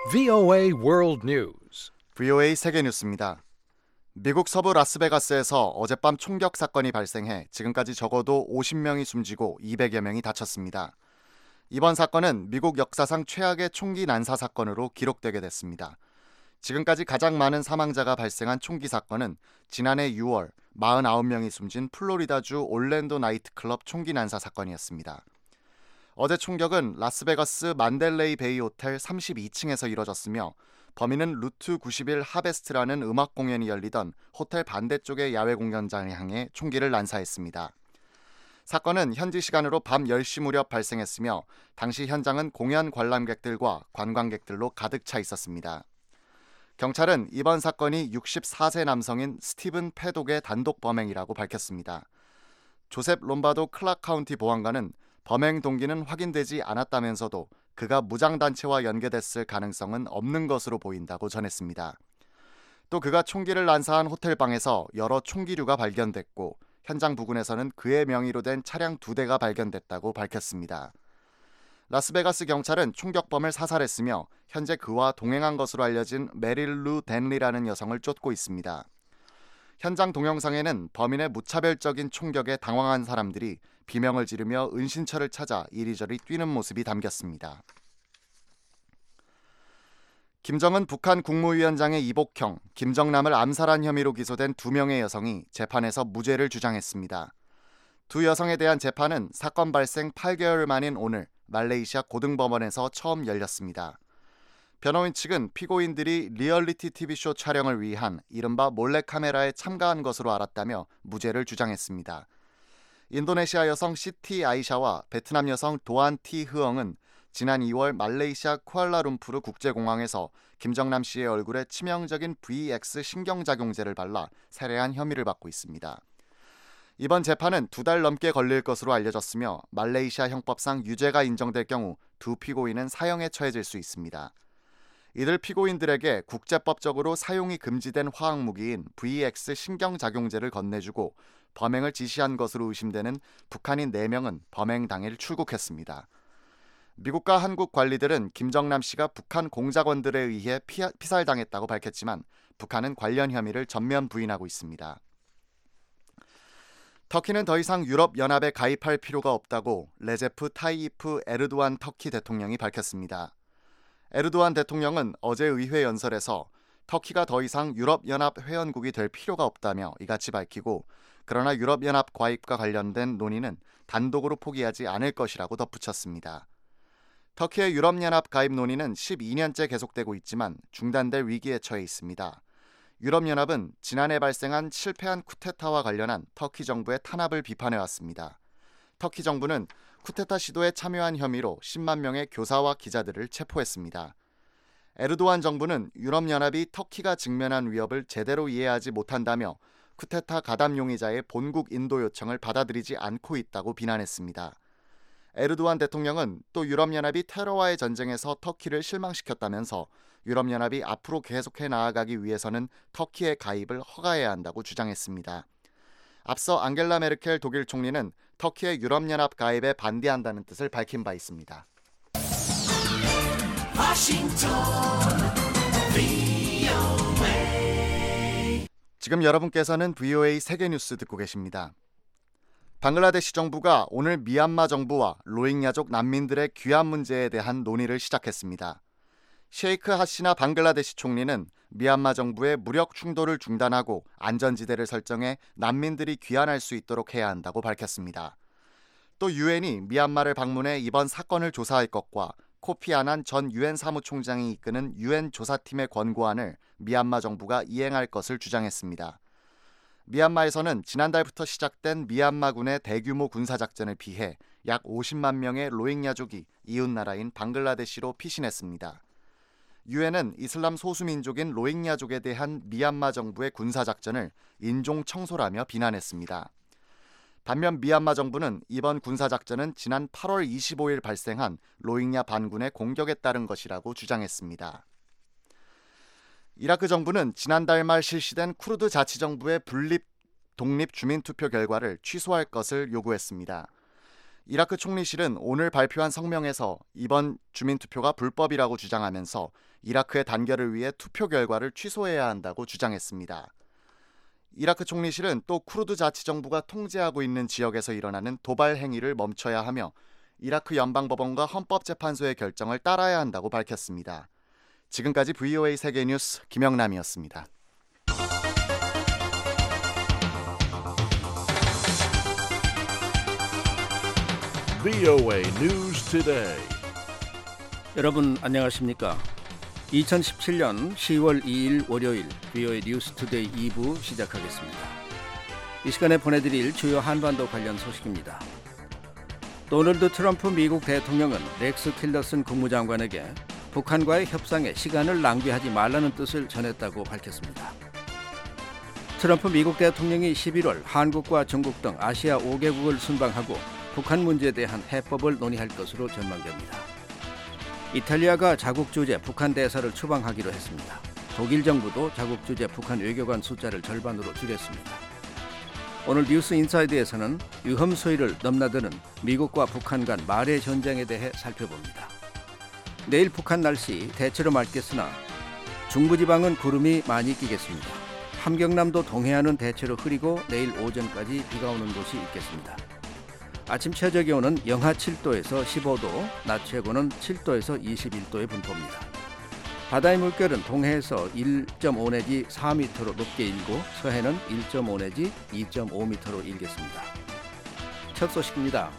VOA World News. VOA 세계뉴스입니다. 미국 서부 라스베가스에서 어젯밤 총격 사건이 발생해 지금까지 적어도 50명이 숨지고 200여 명이 다쳤습니다. 이번 사건은 미국 역사상 최악의 총기 난사 사건으로 기록되게 됐습니다. 지금까지 가장 많은 사망자가 발생한 총기 사건은 지난해 6월 49명이 숨진 플로리다주 올랜도 나이트클럽 총기 난사 사건이었습니다. 어제 총격은 라스베가스 만델레이 베이 호텔 32층에서 이뤄졌으며 범인은 루트 91 하베스트라는 음악 공연이 열리던 호텔 반대쪽의 야외 공연장을 향해 총기를 난사했습니다. 사건은 현지 시간으로 밤 10시 무렵 발생했으며 당시 현장은 공연 관람객들과 관광객들로 가득 차 있었습니다. 경찰은 이번 사건이 64세 남성인 스티븐 패독의 단독 범행이라고 밝혔습니다. 조셉 롬바도 클락 카운티 보안관은 범행 동기는 확인되지 않았다면서도 그가 무장단체와 연계됐을 가능성은 없는 것으로 보인다고 전했습니다. 또 그가 총기를 난사한 호텔방에서 여러 총기류가 발견됐고 현장 부근에서는 그의 명의로 된 차량 2대가 발견됐다고 밝혔습니다. 라스베가스 경찰은 총격범을 사살했으며 현재 그와 동행한 것으로 알려진 메릴 루 댄리라는 여성을 쫓고 있습니다. 현장 동영상에는 범인의 무차별적인 총격에 당황한 사람들이 비명을 지르며 은신처를 찾아 이리저리 뛰는 모습이 담겼습니다. 김정은 북한 국무위원장의 이복형, 김정남을 암살한 혐의로 기소된 2명의 여성이 재판에서 무죄를 주장했습니다. 두 여성에 대한 재판은 사건 발생 8개월 만인 오늘 말레이시아 고등법원에서 처음 열렸습니다. 변호인 측은 피고인들이 리얼리티 TV쇼 촬영을 위한 이른바 몰래카메라에 참가한 것으로 알았다며 무죄를 주장했습니다. 인도네시아 여성 시티 아이샤와 베트남 여성 도안 티 흐엉은 지난 2월 말레이시아 쿠알라룸푸르 국제공항에서 김정남 씨의 얼굴에 치명적인 VX 신경작용제를 발라 살해한 혐의를 받고 있습니다. 이번 재판은 2달 넘게 걸릴 것으로 알려졌으며 말레이시아 형법상 유죄가 인정될 경우 두 피고인은 사형에 처해질 수 있습니다. 이들 피고인들에게 국제법적으로 사용이 금지된 화학무기인 VX 신경작용제를 건네주고 범행을 지시한 것으로 의심되는 북한인 4명은 범행 당일 출국했습니다. 미국과 한국 관리들은 김정남 씨가 북한 공작원들에 의해 피살당했다고 밝혔지만 북한은 관련 혐의를 전면 부인하고 있습니다. 터키는 더 이상 유럽연합에 가입할 필요가 없다고 레제프 타이이프 에르도안 터키 대통령이 밝혔습니다. 에르도안 대통령은 어제 의회 연설에서 터키가 더 이상 유럽연합 회원국이 될 필요가 없다며 이같이 밝히고 그러나 유럽연합 가입과 관련된 논의는 단독으로 포기하지 않을 것이라고 덧붙였습니다. 터키의 유럽연합 가입 논의는 12년째 계속되고 있지만 중단될 위기에 처해 있습니다. 유럽연합은 지난해 발생한 실패한 쿠데타와 관련한 터키 정부의 탄압을 비판해왔습니다. 터키 정부는 쿠데타 시도에 참여한 혐의로 10만 명의 교사와 기자들을 체포했습니다. 에르도안 정부는 유럽연합이 터키가 직면한 위협을 제대로 이해하지 못한다며 쿠데타 가담 용의자의 본국 인도 요청을 받아들이지 않고 있다고 비난했습니다. 에르도안 대통령은 또 유럽연합이 테러와의 전쟁에서 터키를 실망시켰다면서 유럽연합이 앞으로 계속해 나아가기 위해서는 터키의 가입을 허가해야 한다고 주장했습니다. 앞서 앙겔라 메르켈 독일 총리는 터키의 유럽연합 가입에 반대한다는 뜻을 밝힌 바 있습니다. 지금 여러분께서는 VOA 세계뉴스 듣고 계십니다. 방글라데시 정부가 오늘 미얀마 정부와 로힝야족 난민들의 귀환 문제에 대한 논의를 시작했습니다. 셰이크 하시나 방글라데시 총리는 미얀마 정부의 무력 충돌을 중단하고 안전지대를 설정해 난민들이 귀환할 수 있도록 해야 한다고 밝혔습니다. 또 유엔이 미얀마를 방문해 이번 사건을 조사할 것과 코피 아난 전 유엔 사무총장이 이끄는 유엔 조사팀의 권고안을 미얀마 정부가 이행할 것을 주장했습니다. 미얀마에서는 지난달부터 시작된 미얀마군의 대규모 군사작전을 피해 약 50만 명의 로힝야족이 이웃나라인 방글라데시로 피신했습니다. 유엔은 이슬람 소수민족인 로힝야족에 대한 미얀마 정부의 군사작전을 인종 청소라며 비난했습니다. 반면 미얀마 정부는 이번 군사작전은 지난 8월 25일 발생한 로힝야 반군의 공격에 따른 것이라고 주장했습니다. 이라크 정부는 지난달 말 실시된 쿠르드 자치정부의 독립 주민투표 결과를 취소할 것을 요구했습니다. 이라크 총리실은 오늘 발표한 성명에서 이번 주민투표가 불법이라고 주장하면서 이라크의 단결을 위해 투표 결과를 취소해야 한다고 주장했습니다. 이라크 총리실은 또 쿠르드 자치정부가 통제하고 있는 지역에서 일어나는 도발 행위를 멈춰야 하며 이라크 연방법원과 헌법재판소의 결정을 따라야 한다고 밝혔습니다. 지금까지 VOA 세계뉴스 김영남이었습니다. VOA News Today. 여러분 안녕하십니까? 2017년 10월 2일 월요일 VOA 뉴스 투데이 2부 시작하겠습니다. 이 시간에 보내드릴 주요 한반도 관련 소식입니다. 도널드 트럼프 미국 대통령은 렉스 틸러슨 국무장관에게 북한과의 협상에 시간을 낭비하지 말라는 뜻을 전했다고 밝혔습니다. 트럼프 미국 대통령이 11월 한국과 중국 등 아시아 5개국을 순방하고 북한 문제에 대한 해법을 논의할 것으로 전망됩니다. 이탈리아가 자국 주재 북한 대사를 추방하기로 했습니다. 독일 정부도 자국 주재 북한 외교관 숫자를 절반으로 줄였습니다. 오늘 뉴스 인사이드에서는 위험 수위를 넘나드는 미국과 북한 간 말의 전쟁에 대해 살펴봅니다. 내일 북한 날씨 대체로 맑겠으나 중부지방은 구름이 많이 끼겠습니다. 함경남도 동해안은 대체로 흐리고 내일 오전까지 비가 오는 곳이 있겠습니다. 아침 최저 기온은 영하 7도에서 15도, 낮 최고는 7도에서 21도의 분포입니다. 바다의 물결은 동해에서 1.5 내지 4m로 높게 일고 서해는 1.5 내지 2.5m로 일겠습니다. 첫 소식입니다.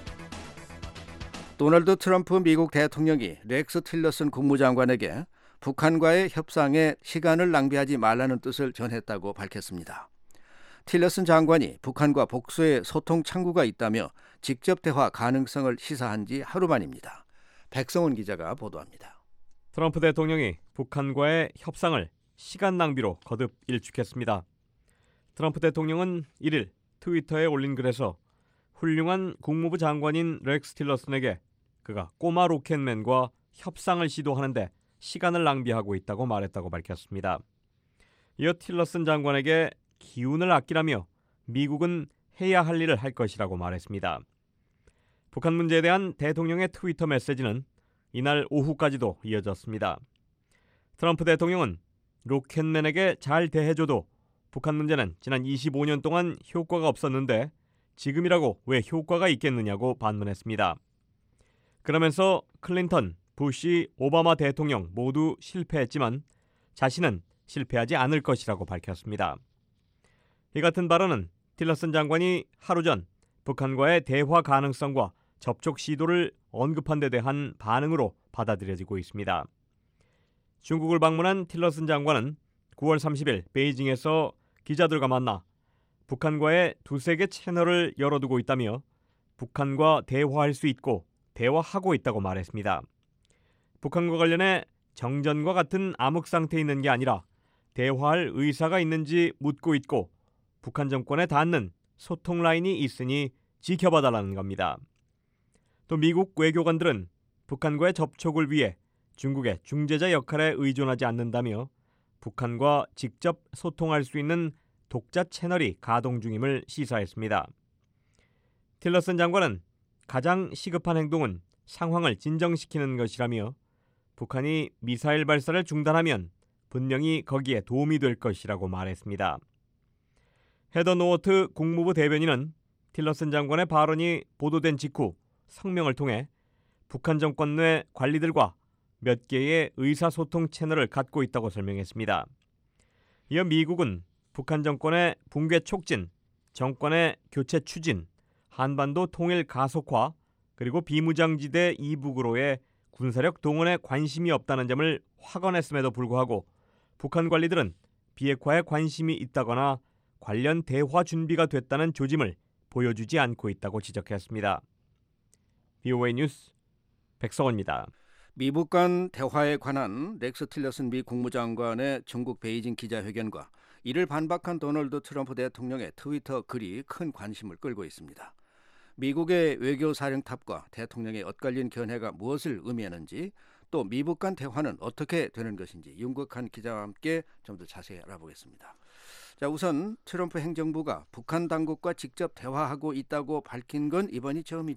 도널드 트럼프 미국 대통령이 렉스 틸러슨 국무장관에게 북한과의 협상에 시간을 낭비하지 말라는 뜻을 전했다고 밝혔습니다. 틸러슨 장관이 북한과 복수의 소통 창구가 있다며 직접 대화 가능성을 시사한 지 하루 만입니다. 백성훈 기자가 보도합니다. 트럼프 대통령이 북한과의 협상을 시간 낭비로 거듭 일축했습니다. 트럼프 대통령은 1일 트위터에 올린 글에서 훌륭한 국무부 장관인 렉스 틸러슨에게 그가 꼬마 로켓맨과 협상을 시도하는데 시간을 낭비하고 있다고 말했다고 밝혔습니다. 이어 틸러슨 장관에게 기운을 아끼라며 미국은 해야 할 일을 할 것이라고 말했습니다. 북한 문제에 대한 대통령의 트위터 메시지는 이날 오후까지도 이어졌습니다. 트럼프 대통령은 로켓맨에게 잘 대해줘도 북한 문제는 지난 25년 동안 효과가 없었는데 지금이라고 왜 효과가 있겠느냐고 반문했습니다. 그러면서 클린턴, 부시, 오바마 대통령 모두 실패했지만 자신은 실패하지 않을 것이라고 밝혔습니다. 이 같은 발언은 틸러슨 장관이 하루 전 북한과의 대화 가능성과 접촉 시도를 언급한 데 대한 반응으로 받아들여지고 있습니다. 중국을 방문한 틸러슨 장관은 9월 30일 베이징에서 기자들과 만나 북한과의 두세 개 채널을 열어두고 있다며 북한과 대화할 수 있고 대화하고 있다고 말했습니다. 북한과 관련해 정전과 같은 암흑 상태에 있는 게 아니라 대화할 의사가 있는지 묻고 있고 북한 정권에 닿는 소통 라인이 있으니 지켜봐달라는 겁니다. 또 미국 외교관들은 북한과의 접촉을 위해 중국의 중재자 역할에 의존하지 않는다며 북한과 직접 소통할 수 있는 독자 채널이 가동 중임을 시사했습니다. 틸러슨 장관은 가장 시급한 행동은 상황을 진정시키는 것이라며 북한이 미사일 발사를 중단하면 분명히 거기에 도움이 될 것이라고 말했습니다. 헤더 노워트 국무부 대변인은 틸러슨 장관의 발언이 보도된 직후 성명을 통해 북한 정권 내 관리들과 몇 개의 의사소통 채널을 갖고 있다고 설명했습니다. 이어 미국은 북한 정권의 붕괴 촉진, 정권의 교체 추진, 한반도 통일 가속화, 그리고 비무장지대 이북으로의 군사력 동원에 관심이 없다는 점을 확언했음에도 불구하고 북한 관리들은 비핵화에 관심이 있다거나 관련 대화 준비가 됐다는 조짐을 보여주지 않고 있다고 지적했습니다. VOA 뉴스 백성원입니다. 미북 간 대화에 관한 렉스 틸러슨 미 국무장관의 중국 베이징 기자회견과 이를 반박한 도널드 트럼프 대통령의 트위터 글이 큰 관심을 끌고 있습니다. 미국의 외교사령탑과 대통령의 엇갈린 견해가 무엇을 의미하는지, 또 미북 간 대화는 어떻게 되는 것인지 윤국한 기자와 함께 좀 더 자세히 알아보겠습니다. 자, 우선 트럼프 행정부가 북한 당국과 직접 대화하고 있다고 밝힌 건 이번이 처음이죠.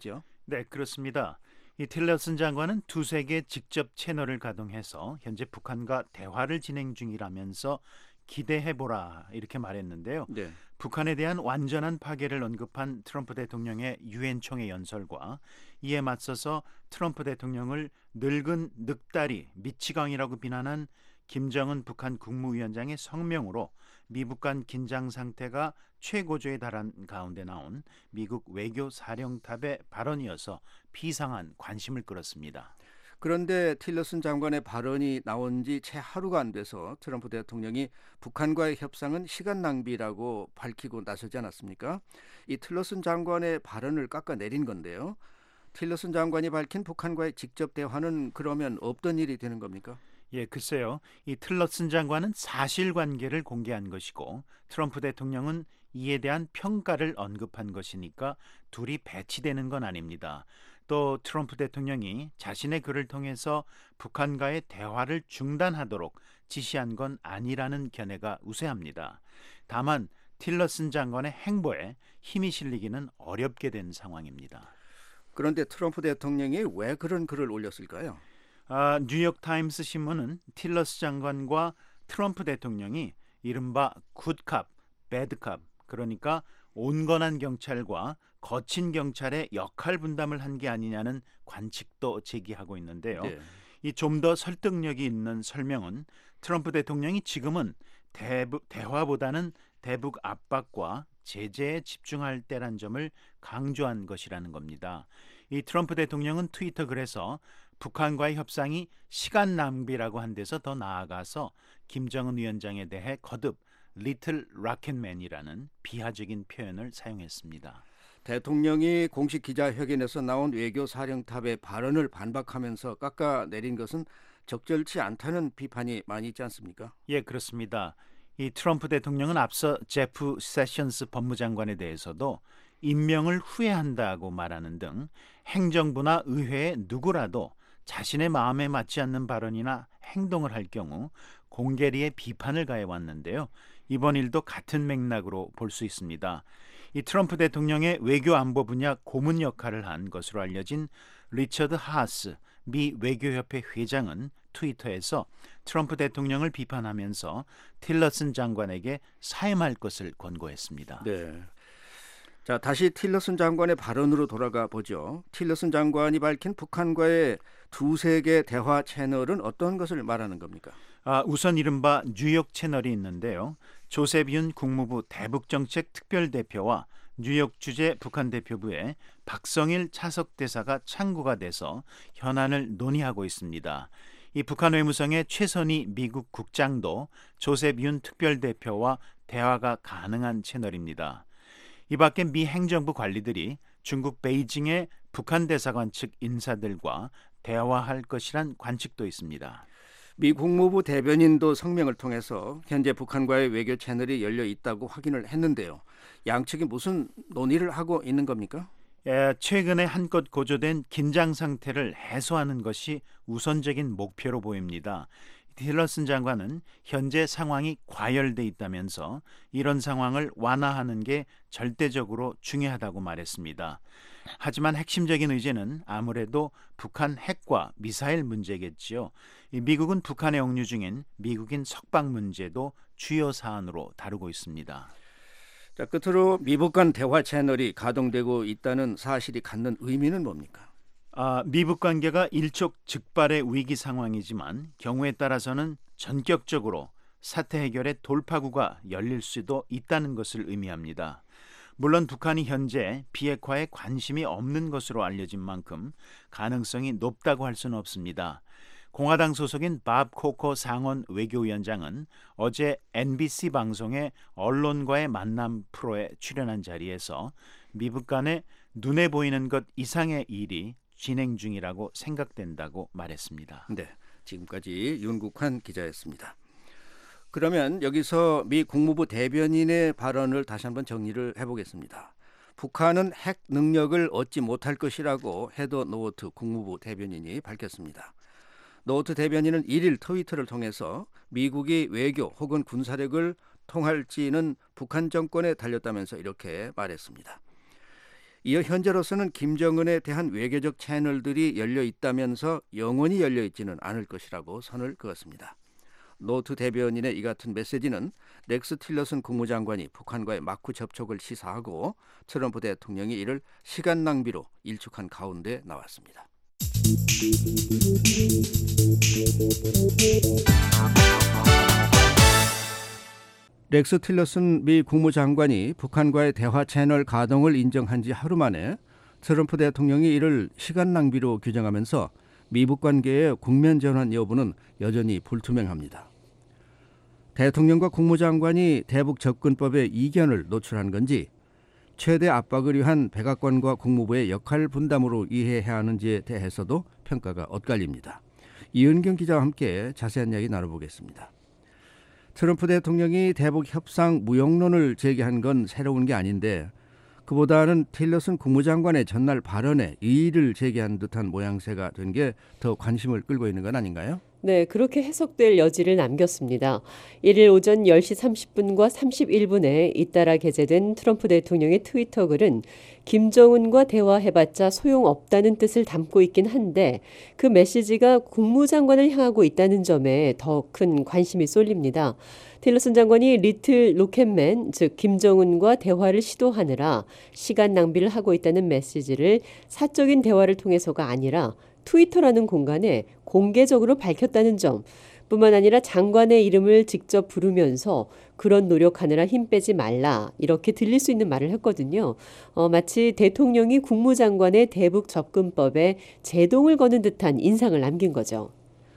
네, 그렇습니다. 이 틸러슨 장관은 두세 개 직접 채널을 가동해서 현재 북한과 대화를 진행 중이라면서 기대해보라 이렇게 말했는데요. 네. 북한에 대한 완전한 파괴를 언급한 트럼프 대통령의 유엔 총회 연설과 이에 맞서서 트럼프 대통령을 늙은 늑다리 미치광이라고 비난한 김정은 북한 국무위원장의 성명으로 미북 간 긴장 상태가 최고조에 달한 가운데 나온 미국 외교 사령탑의 발언이어서 비상한 관심을 끌었습니다. 그런데 틸러슨 장관의 발언이 나온 지 채 하루가 안 돼서 트럼프 대통령이 북한과의 협상은 시간 낭비라고 밝히고 나서지 않았습니까? 이 틸러슨 장관의 발언을 깎아내린 건데요. 틸러슨 장관이 밝힌 북한과의 직접 대화는 그러면 없던 일이 되는 겁니까? 예, 글쎄요. 이 틸러슨 장관은 사실관계를 공개한 것이고 트럼프 대통령은 이에 대한 평가를 언급한 것이니까 둘이 배치되는 건 아닙니다. 또 트럼프 대통령이 자신의 글을 통해서 북한과의 대화를 중단하도록 지시한 건 아니라는 견해가 우세합니다. 다만 틸러슨 장관의 행보에 힘이 실리기는 어렵게 된 상황입니다. 그런데 트럼프 대통령이 왜 그런 글을 올렸을까요? 뉴욕타임스 신문은 틸러스 장관과 트럼프 대통령이 이른바 굿캅, 배드캅, 그러니까 온건한 경찰과 거친 경찰의 역할 분담을 한 게 아니냐는 관측도 제기하고 있는데요. 네. 이 좀 더 설득력이 있는 설명은 트럼프 대통령이 지금은 대화보다는 대북 압박과 제재에 집중할 때란 점을 강조한 것이라는 겁니다. 이 트럼프 대통령은 트위터 글에서 북한과의 협상이 시간 낭비라고 한 데서 더 나아가서 김정은 위원장에 대해 거듭 리틀 락앤맨이라는 비하적인 표현을 사용했습니다. 대통령이 공식 기자회견에서 나온 외교 사령탑의 발언을 반박하면서 깎아내린 것은 적절치 않다는 비판이 많이 있지 않습니까? 예, 그렇습니다. 이 트럼프 대통령은 앞서 제프 세션스 법무장관에 대해서도 임명을 후회한다고 말하는 등 행정부나 의회의 누구라도 자신의 마음에 맞지 않는 발언이나 행동을 할 경우 공개리에 비판을 가해왔는데요. 이번 일도 같은 맥락으로 볼 수 있습니다. 이 트럼프 대통령의 외교안보 분야 고문 역할을 한 것으로 알려진 리처드 하스 미 외교협회 회장은 트위터에서 트럼프 대통령을 비판하면서 틸러슨 장관에게 사임할 것을 권고했습니다. 네. 자, 다시 틸러슨 장관의 발언으로 돌아가 보죠. 틸러슨 장관이 밝힌 북한과의 두세 개 대화 채널은 어떤 것을 말하는 겁니까? 우선 이른바 뉴욕 채널이 있는데요. 조셉 윤 국무부 대북정책 특별대표와 뉴욕 주재 북한 대표부에 박성일 차석대사가 창구가 돼서 현안을 논의하고 있습니다. 이 북한 외무성의 최선희 미국 국장도 조셉 윤 특별대표와 대화가 가능한 채널입니다. 이 밖에 미 행정부 관리들이 중국 베이징의 북한 대사관 측 인사들과 대화할 것이란 관측도 있습니다. 미 국무부 대변인도 성명을 통해서 현재 북한과의 외교 채널이 열려 있다고 확인을 했는데요. 양측이 무슨 논의를 하고 있는 겁니까? 최근에 한껏 고조된 긴장 상태를 해소하는 것이 우선적인 목표로 보입니다. 틸러슨 장관은 현재 상황이 과열돼 있다면서 이런 상황을 완화하는 게 절대적으로 중요하다고 말했습니다. 하지만 핵심적인 의제는 아무래도 북한 핵과 미사일 문제겠지요. 미국은 북한에 억류 중인 미국인 석방 문제도 주요 사안으로 다루고 있습니다. 자, 끝으로 미북 간 대화 채널이 가동되고 있다는 사실이 갖는 의미는 뭡니까? 미북 관계가 일촉즉발의 위기 상황이지만 경우에 따라서는 전격적으로 사태 해결의 돌파구가 열릴 수도 있다는 것을 의미합니다. 물론 북한이 현재 비핵화에 관심이 없는 것으로 알려진 만큼 가능성이 높다고 할 수는 없습니다. 공화당 소속인 밥 코커 상원 외교위원장은 어제 NBC 방송의 언론과의 만남 프로에 출연한 자리에서 미북 간에 눈에 보이는 것 이상의 일이 진행 중이라고 생각된다고 말했습니다. 네, 지금까지 윤국환 기자였습니다. 그러면 여기서 미 국무부 대변인의 발언을 다시 한번 정리를 해보겠습니다. 북한은 핵 능력을 얻지 못할 것이라고 헤더 노어트 국무부 대변인이 밝혔습니다. 노어트 대변인은 1일 트위터를 통해서 미국이 외교 혹은 군사력을 통할지는 북한 정권에 달렸다면서 이렇게 말했습니다. 이어 현재로서는 김정은에 대한 외교적 채널들이 열려 있다면서 영원히 열려 있지는 않을 것이라고 선을 그었습니다. 노트 대변인의 이 같은 메시지는 렉스 틸러슨 국무장관이 북한과의 막후 접촉을 시사하고 트럼프 대통령이 이를 시간 낭비로 일축한 가운데 나왔습니다. 렉스 틸러슨 미 국무장관이 북한과의 대화 채널 가동을 인정한 지 하루 만에 트럼프 대통령이 이를 시간 낭비로 규정하면서 미북 관계의 국면 전환 여부는 여전히 불투명합니다. 대통령과 국무장관이 대북 접근법에 이견을 노출한 건지 최대 압박을 위한 백악관과 국무부의 역할 분담으로 이해해야 하는지에 대해서도 평가가 엇갈립니다. 이은경 기자와 함께 자세한 이야기 나눠보겠습니다. 트럼프 대통령이 대북 협상 무용론을 제기한 건 새로운 게 아닌데 그보다는 틸러슨 국무장관의 전날 발언에 이의를 제기한 듯한 모양새가 된 게 더 관심을 끌고 있는 건 아닌가요? 네, 그렇게 해석될 여지를 남겼습니다. 1일 오전 10시 30분과 31분에 잇따라 게재된 트럼프 대통령의 트위터 글은 김정은과 대화해봤자 소용없다는 뜻을 담고 있긴 한데 그 메시지가 국무장관을 향하고 있다는 점에 더 큰 관심이 쏠립니다. 틸러슨 장관이 리틀 로켓맨, 즉 김정은과 대화를 시도하느라 시간 낭비를 하고 있다는 메시지를 사적인 대화를 통해서가 아니라 트위터라는 공간에 공개적으로 밝혔다는 점 뿐만 아니라 장관의 이름을 직접 부르면서 그런 노력하느라 힘 빼지 말라 이렇게 들릴 수 있는 말을 했거든요. 마치 대통령이 국무장관의 대북 접근법에 제동을 거는 듯한 인상을 남긴 거죠.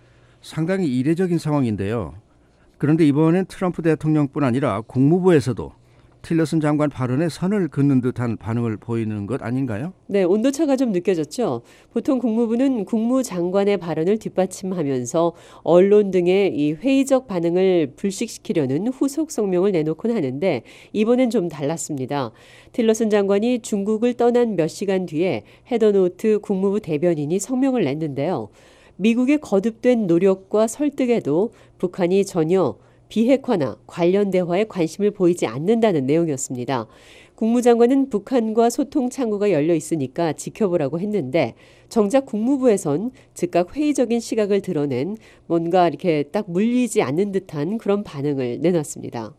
상당히 이례적인 상황인데요. 그런데 이번엔 트럼프 대통령뿐 아니라 국무부에서도 틸러슨 장관 발언에 선을 긋는 듯한 반응을 보이는 것 아닌가요? 네, 온도차가 좀 느껴졌죠. 보통 국무부는 국무장관의 발언을 뒷받침하면서 언론 등의 이 회의적 반응을 불식시키려는 후속 성명을 내놓곤 하는데 이번엔 좀 달랐습니다. 틸러슨 장관이 중국을 떠난 몇 시간 뒤에 헤더노트 국무부 대변인이 성명을 냈는데요. 미국의 거듭된 노력과 설득에도 북한이 전혀 비핵화나 관련 대화에 관심을 보이지 않는다는 내용이었습니다. 국무장관은 북한과 소통 창구가 열려 있으니까 지켜보라고 했는데 정작 국무부에선 즉각 회의적인 시각을 드러낸 뭔가 이렇게 딱 물리지 않는 듯한 그런 반응을 내놨습니다.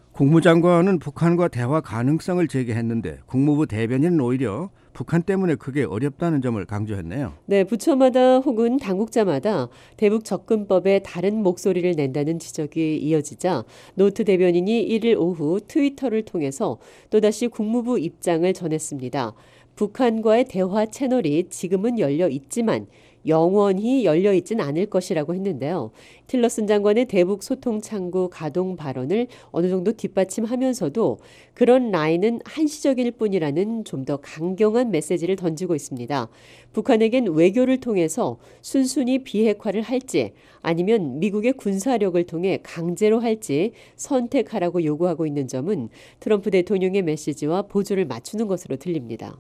국무장관은 북한과 대화 가능성을 제기했는데 국무부 대변인은 오히려 북한 때문에 그게 어렵다는 점을 강조했네요. 네, 부처마다 혹은 당국자마다 대북 접근법에 다른 목소리를 낸다는 지적이 이어지자 노트 대변인이 1일 오후 트위터를 통해서 또다시 국무부 입장을 전했습니다. 북한과의 대화 채널이 지금은 열려 있지만 영원히 열려 있진 않을 것이라고 했는데요. 틸러슨 장관의 대북 소통 창구 가동 발언을 어느 정도 뒷받침하면서도 그런 라인은 한시적일 뿐이라는 좀 더 강경한 메시지를 던지고 있습니다. 북한에겐 외교를 통해서 순순히 비핵화를 할지 아니면 미국의 군사력을 통해 강제로 할지 선택하라고 요구하고 있는 점은 트럼프 대통령의 메시지와 보조를 맞추는 것으로 들립니다.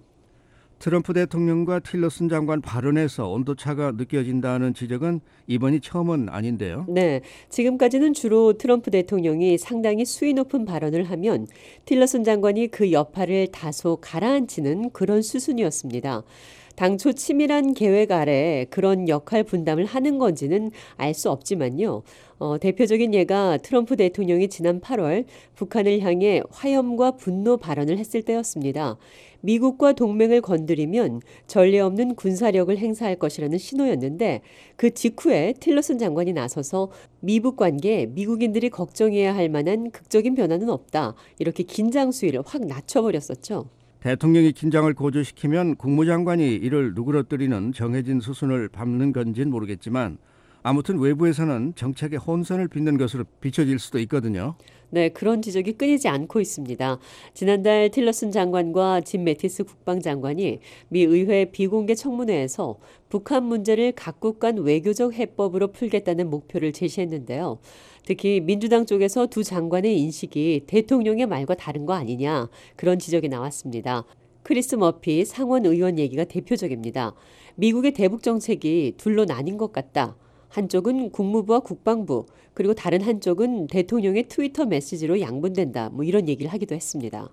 트럼프 대통령과 틸러슨 장관 발언에서 온도차가 느껴진다는 지적은 이번이 처음은 아닌데요. 네, 지금까지는 주로 트럼프 대통령이 상당히 수위 높은 발언을 하면 틸러슨 장관이 그 여파를 다소 가라앉히는 그런 수순이었습니다. 당초 치밀한 계획 아래 그런 역할 분담을 하는 건지는 알 수 없지만요. 대표적인 예가 트럼프 대통령이 지난 8월 북한을 향해 화염과 분노 발언을 했을 때였습니다. 미국과 동맹을 건드리면 전례 없는 군사력을 행사할 것이라는 신호였는데 그 직후에 틸러슨 장관이 나서서 미북 관계에 미국인들이 걱정해야 할 만한 극적인 변화는 없다. 이렇게 긴장 수위를 확 낮춰버렸었죠. 대통령이 긴장을 고조시키면 국무장관이 이를 누그러뜨리는 정해진 수순을 밟는 건지는 모르겠지만 아무튼 외부에서는 정책의 혼선을 빚는 것으로 비춰질 수도 있거든요. 네, 그런 지적이 끊이지 않고 있습니다. 지난달 틸러슨 장관과 짐 매티스 국방장관이 미 의회 비공개 청문회에서 북한 문제를 각국 간 외교적 해법으로 풀겠다는 목표를 제시했는데요. 특히 민주당 쪽에서 두 장관의 인식이 대통령의 말과 다른 거 아니냐 그런 지적이 나왔습니다. 크리스 머피 상원 의원 얘기가 대표적입니다. 미국의 대북 정책이 둘로 나뉜 것 같다. 한쪽은 국무부와 국방부 그리고 다른 한쪽은 대통령의 트위터 메시지로 양분된다. 이런 얘기를 하기도 했습니다.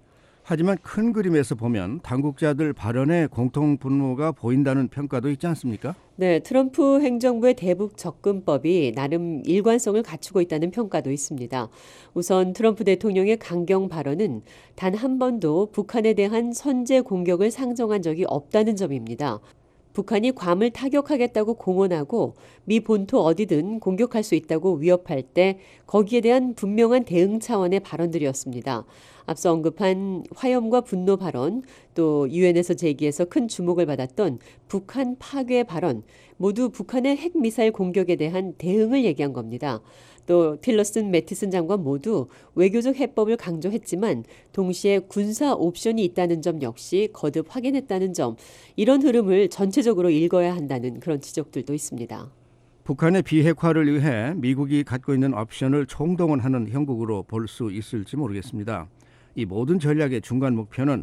하지만 큰 그림에서 보면 당국자들 발언에 공통 분모가 보인다는 평가도 있지 않습니까? 네, 트럼프 행정부의 대북 접근법이 나름 일관성을 갖추고 있다는 평가도 있습니다. 우선 트럼프 대통령의 강경 발언은 단 한 번도 북한에 대한 선제 공격을 상정한 적이 없다는 점입니다. 북한이 괌을 타격하겠다고 공언하고 미 본토 어디든 공격할 수 있다고 위협할 때 거기에 대한 분명한 대응 차원의 발언들이었습니다. 앞서 언급한 화염과 분노 발언, 또 유엔에서 제기해서 큰 주목을 받았던 북한 파괴 발언, 모두 북한의 핵미사일 공격에 대한 대응을 얘기한 겁니다. 또 틸러슨 매티슨 장관 모두 외교적 해법을 강조했지만 동시에 군사 옵션이 있다는 점 역시 거듭 확인했다는 점, 이런 흐름을 전체적으로 읽어야 한다는 그런 지적들도 있습니다. 북한의 비핵화를 위해 미국이 갖고 있는 옵션을 총동원하는 형국으로 볼 수 있을지 모르겠습니다. 이 모든 전략의 중간 목표는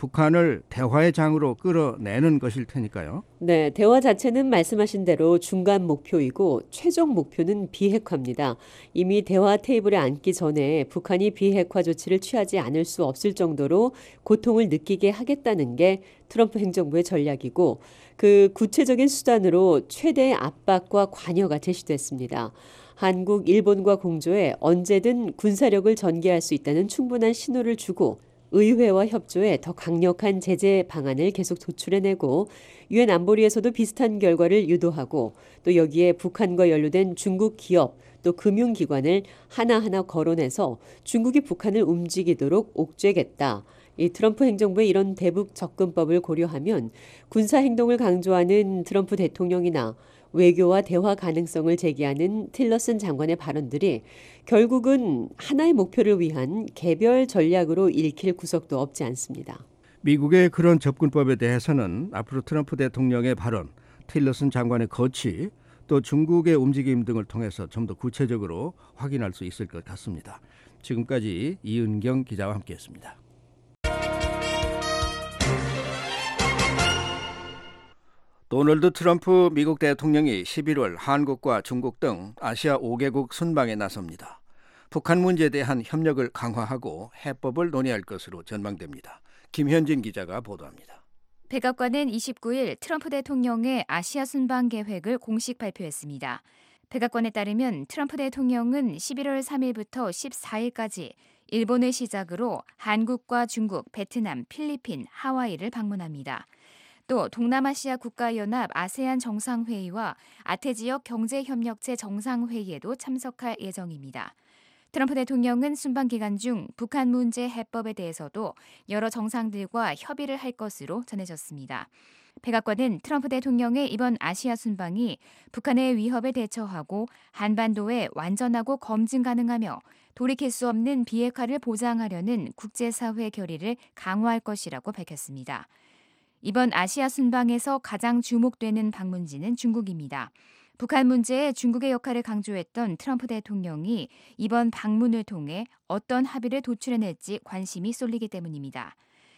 북한을 대화의 장으로 끌어내는 것일 테니까요. 네, 대화 자체는 말씀하신 대로 중간 목표이고 최종 목표는 비핵화입니다. 이미 대화 테이블에 앉기 전에 북한이 비핵화 조치를 취하지 않을 수 없을 정도로 고통을 느끼게 하겠다는 게 트럼프 행정부의 전략이고, 그 구체적인 수단으로 최대의 압박과 관여가 제시됐습니다. 한국, 일본과 공조해 언제든 군사력을 전개할 수 있다는 충분한 신호를 주고 의회와 협조해 더 강력한 제재 방안을 계속 도출해내고 유엔 안보리에서도 비슷한 결과를 유도하고 또 여기에 북한과 연루된 중국 기업 또 금융기관을 하나하나 거론해서 중국이 북한을 움직이도록 옥죄겠다. 이 트럼프 행정부의 이런 대북 접근법을 고려하면 군사행동을 강조하는 트럼프 대통령이나 외교와 대화 가능성을 제기하는 틸러슨 장관의 발언들이 결국은 하나의 목표를 위한 개별 전략으로 읽힐 구석도 없지 않습니다. 미국의 그런 접근법에 대해서는 앞으로 트럼프 대통령의 발언, 틸러슨 장관의 거취, 또 중국의 움직임 등을 통해서 좀 더 구체적으로 확인할 수 있을 것 같습니다. 지금까지 이은경 기자와 함께했습니다. 도널드 트럼프 미국 대통령이 11월 한국과 중국 등 아시아 5개국 순방에 나섭니다. 북한 문제에 대한 협력을 강화하고 해법을 논의할 것으로 전망됩니다. 김현진 기자가 보도합니다. 백악관은 29일 트럼프 대통령의 아시아 순방 계획을 공식 발표했습니다. 백악관에 따르면 트럼프 대통령은 11월 3일부터 14일까지 일본을 시작으로 한국과 중국, 베트남, 필리핀, 하와이를 방문합니다. 또 동남아시아 국가연합 아세안 정상회의와 아태지역 경제협력체 정상회의에도 참석할 예정입니다. 트럼프 대통령은 순방 기간 중 북한 문제 해법에 대해서도 여러 정상들과 협의를 할 것으로 전해졌습니다. 백악관은 트럼프 대통령의 이번 아시아 순방이 북한의 위협에 대처하고 한반도에 완전하고 검증 가능하며 돌이킬 수 없는 비핵화를 보장하려는 국제사회 결의를 강화할 것이라고 밝혔습니다. 이번 아시아 순방에서 가장 주목되는 방문지는 중국입니다. 북한 문제에 중국의 역할을 강조했던 트럼프 대통령이 이번 방문을 통해 어떤 합의를 도출해낼지 관심이 쏠리기 때문입니다.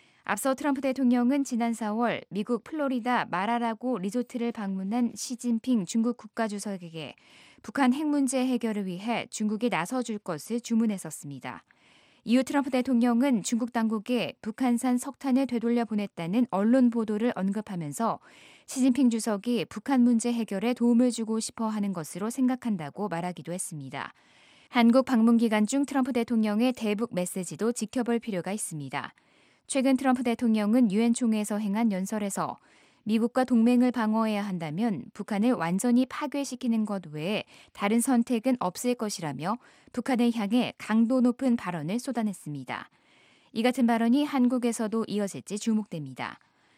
앞서 트럼프 대통령은 지난 4월 미국 플로리다 마라라고 리조트를 방문한 시진핑 중국 국가주석에게 북한 핵 문제 해결을 위해 중국이 나서줄 것을 주문했었습니다. 이후 트럼프 대통령은 중국 당국에 북한산 석탄을 되돌려 보냈다는 언론 보도를 언급하면서 시진핑 주석이 북한 문제 해결에 도움을 주고 싶어 하는 것으로 생각한다고 말하기도 했습니다. 한국 방문 기간 중 트럼프 대통령의 대북 메시지도 지켜볼 필요가 있습니다. 최근 트럼프 대통령은 유엔 총회에서 행한 연설에서 미국과 동맹을 방어해야 한다면 북한을 완전히 파괴시키는 것 외에 다른 선택은 없을 것이라며 북한을 향해 강도 높은 발언을 쏟아냈습니다. 이 같은 발언이 한국에서도 이어질지 주목됩니다.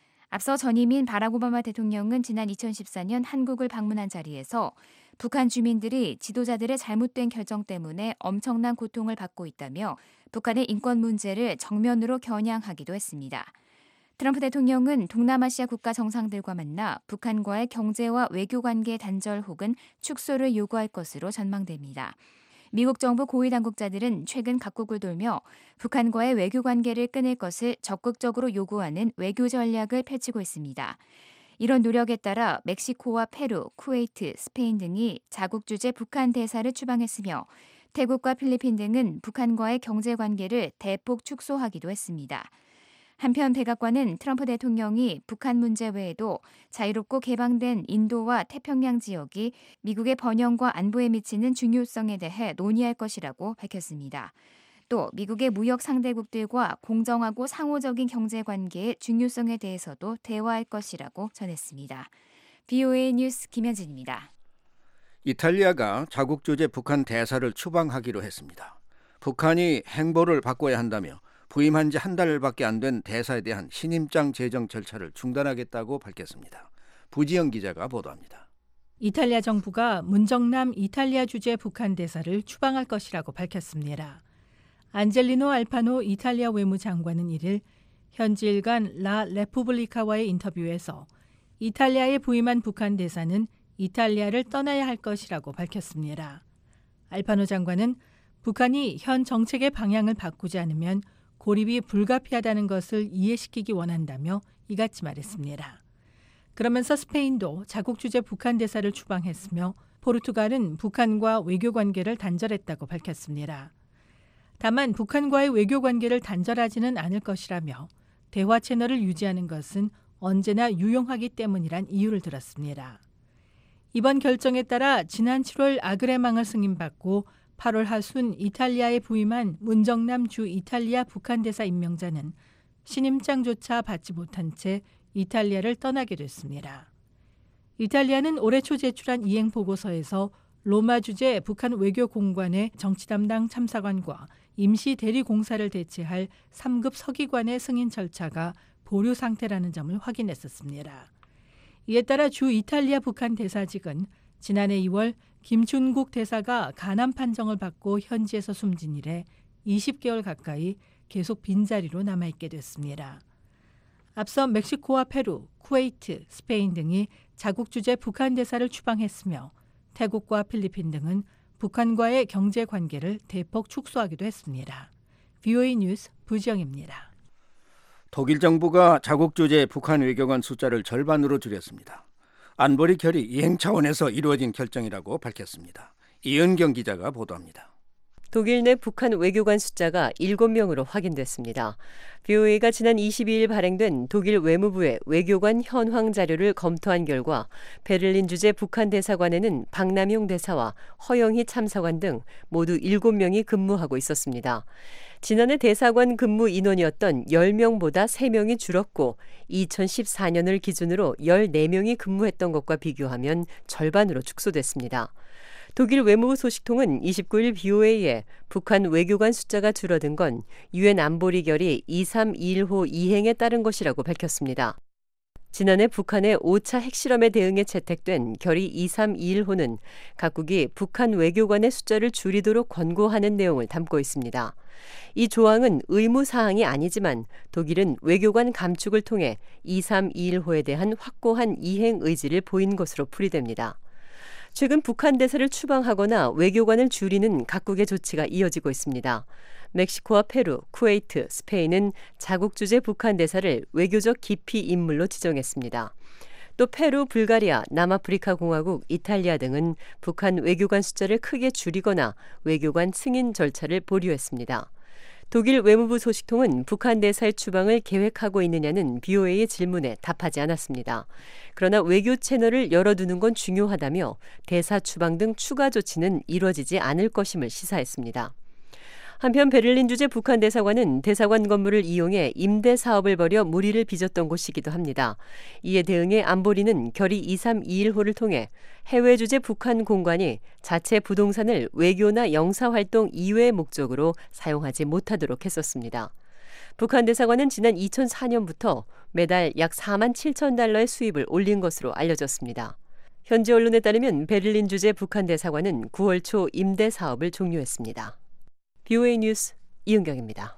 앞서 전임인 바락 오바마 대통령은 지난 2014년 한국을 방문한 자리에서 북한 주민들이 지도자들의 잘못된 결정 때문에 엄청난 고통을 받고 있다며 북한의 인권 문제를 정면으로 겨냥하기도 했습니다. 트럼프 대통령은 동남아시아 국가 정상들과 만나 북한과의 경제와 외교 관계 단절 혹은 축소를 요구할 것으로 전망됩니다. 미국 정부 고위 당국자들은 최근 각국을 돌며 북한과의 외교 관계를 끊을 것을 적극적으로 요구하는 외교 전략을 펼치고 있습니다. 이런 노력에 따라 멕시코와 페루, 쿠웨이트, 스페인 등이 자국 주재 북한 대사를 추방했으며 태국과 필리핀 등은 북한과의 경제 관계를 대폭 축소하기도 했습니다. 한편 백악관은 트럼프 대통령이 북한 문제 외에도 자유롭고 개방된 인도와 태평양 지역이 미국의 번영과 안보에 미치는 중요성에 대해 논의할 것이라고 밝혔습니다. 또 미국의 무역 상대국들과 공정하고 상호적인 경제 관계의 중요성에 대해서도 대화할 것이라고 전했습니다. VOA 뉴스 김현진입니다. 이탈리아가 자국 주재 북한 대사를 추방하기로 했습니다. 북한이 행보를 바꿔야 한다며 부임한 지 한 달밖에 안 된 대사에 대한 신임장 제정 절차를 중단하겠다고 밝혔습니다. 부지영 기자가 보도합니다. 이탈리아 정부가 문정남 이탈리아 주재 북한 대사를 추방할 것이라고 밝혔습니다. 안젤리노 알파노 이탈리아 외무장관은 1일 현지 일간 라 레푸블리카와의 인터뷰에서 이탈리아에 부임한 북한 대사는 이탈리아를 떠나야 할 것이라고 밝혔습니다. 알파노 장관은 북한이 현 정책의 방향을 바꾸지 않으면 고립이 불가피하다는 것을 이해시키기 원한다며 이같이 말했습니다. 그러면서 스페인도 자국 주재 북한 대사를 추방했으며 포르투갈은 북한과 외교 관계를 단절했다고 밝혔습니다. 다만 북한과의 외교 관계를 단절하지는 않을 것이라며 대화 채널을 유지하는 것은 언제나 유용하기 때문이란 이유를 들었습니다. 이번 결정에 따라 지난 7월 아그레망을 승인받고 8월 하순 이탈리아에 부임한 문정남 주 이탈리아 북한 대사 임명자는 신임장조차 받지 못한 채 이탈리아를 떠나게 됐습니다. 이탈리아는 올해 초 제출한 이행 보고서에서 로마 주재 북한 외교공관의 정치 담당 참사관과 임시 대리공사를 대체할 3급 서기관의 승인 절차가 보류 상태라는 점을 확인했었습니다. 이에 따라 주 이탈리아 북한 대사직은 지난해 2월 김춘국 대사가 간암 판정을 받고 현지에서 숨진 이래 20개월 가까이 계속 빈자리로 남아있게 됐습니다. 앞서 멕시코와 페루, 쿠웨이트, 스페인 등이 자국 주재 북한 대사를 추방했으며 태국과 필리핀 등은 북한과의 경제 관계를 대폭 축소하기도 했습니다. VOA 뉴스 부지영입니다. 독일 정부가 자국 주재 북한 외교관 숫자를 절반으로 줄였습니다. 안보리 결의 이행 차원에서 이루어진 결정이라고 밝혔습니다. 이은경 기자가 보도합니다. 독일 내 북한 외교관 숫자가 7명으로 확인됐습니다. VOA가 지난 22일 발행된 독일 외무부의 외교관 현황 자료를 검토한 결과 베를린 주재 북한 대사관에는 박남용 대사와 허영희 참사관 등 모두 7명이 근무하고 있었습니다. 지난해 대사관 근무 인원이었던 10명보다 3명이 줄었고 2014년을 기준으로 14명이 근무했던 것과 비교하면 절반으로 축소됐습니다. 독일 외무부 소식통은 29일 BOA에 북한 외교관 숫자가 줄어든 건 유엔 안보리 결의 2321호 이행에 따른 것이라고 밝혔습니다. 지난해 북한의 5차 핵실험에 대응해 채택된 결의 2321호는 각국이 북한 외교관의 숫자를 줄이도록 권고하는 내용을 담고 있습니다. 이 조항은 의무사항이 아니지만 독일은 외교관 감축을 통해 2321호에 대한 확고한 이행 의지를 보인 것으로 풀이됩니다. 최근 북한 대사를 추방하거나 외교관을 줄이는 각국의 조치가 이어지고 있습니다. 멕시코와 페루, 쿠웨이트, 스페인은 자국 주재 북한 대사를 외교적 기피 인물로 지정했습니다. 또 페루, 불가리아, 남아프리카 공화국, 이탈리아 등은 북한 외교관 숫자를 크게 줄이거나 외교관 승인 절차를 보류했습니다. 독일 외무부 소식통은 북한 대사의 추방을 계획하고 있느냐는 BOA의 질문에 답하지 않았습니다. 그러나 외교 채널을 열어두는 건 중요하다며 대사 추방 등 추가 조치는 이뤄지지 않을 것임을 시사했습니다. 한편 베를린 주재 북한 대사관은 대사관 건물을 이용해 임대 사업을 벌여 물의를 빚었던 곳이기도 합니다. 이에 대응해 안보리는 결의 2321호를 통해 해외 주재 북한 공관이 자체 부동산을 외교나 영사활동 이외의 목적으로 사용하지 못하도록 했었습니다. 북한 대사관은 지난 2004년부터 매달 약 4만 7천 달러의 수입을 올린 것으로 알려졌습니다. 현지 언론에 따르면 베를린 주재 북한 대사관은 9월 초 임대 사업을 종료했습니다. BOA 뉴스 이은경입니다.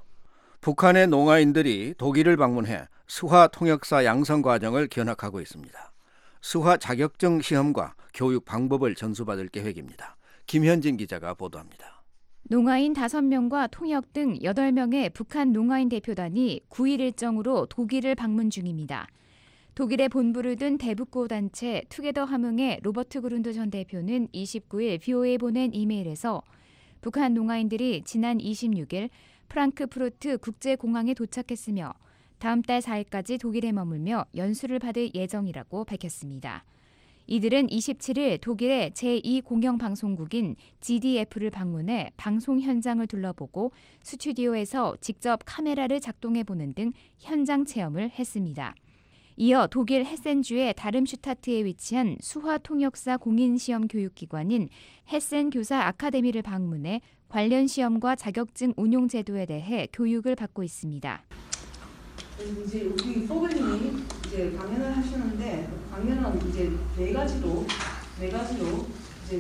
북한의 농아인들이 독일을 방문해 수화 통역사 양성 과정을 견학하고 있습니다. 수화 자격증 시험과 교육 방법을 전수받을 계획입니다. 김현진 기자가 보도합니다. 농아인 5명과 통역 등 8명의 북한 농아인 대표단이 9일 일정으로 독일을 방문 중입니다. 독일의 본부를 둔 대북고 단체 투게더 함흥의 로버트 그룬드 전 대표는 29일 BOA에 보낸 이메일에서 북한 농아인들이 지난 26일 프랑크푸르트 국제공항에 도착했으며 다음 달 4일까지 독일에 머물며 연수를 받을 예정이라고 밝혔습니다. 이들은 27일 독일의 제2공영방송국인 GDF를 방문해 방송 현장을 둘러보고 스튜디오에서 직접 카메라를 작동해보는 등 현장 체험을 했습니다. 이어 독일 헤센주의 다름슈타트에 위치한 수화통역사 공인시험 교육기관인 헤센 교사 아카데미를 방문해 관련 시험과 자격증 운용 제도에 대해 교육을 받고 있습니다. 이제 우리 포글님이 이제 강연을 하시는데 강연은 이제 네 가지로 이제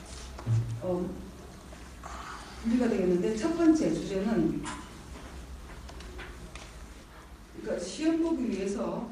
분리가 되겠는데 첫 번째 주제는 그러니까 시험 보기 위해서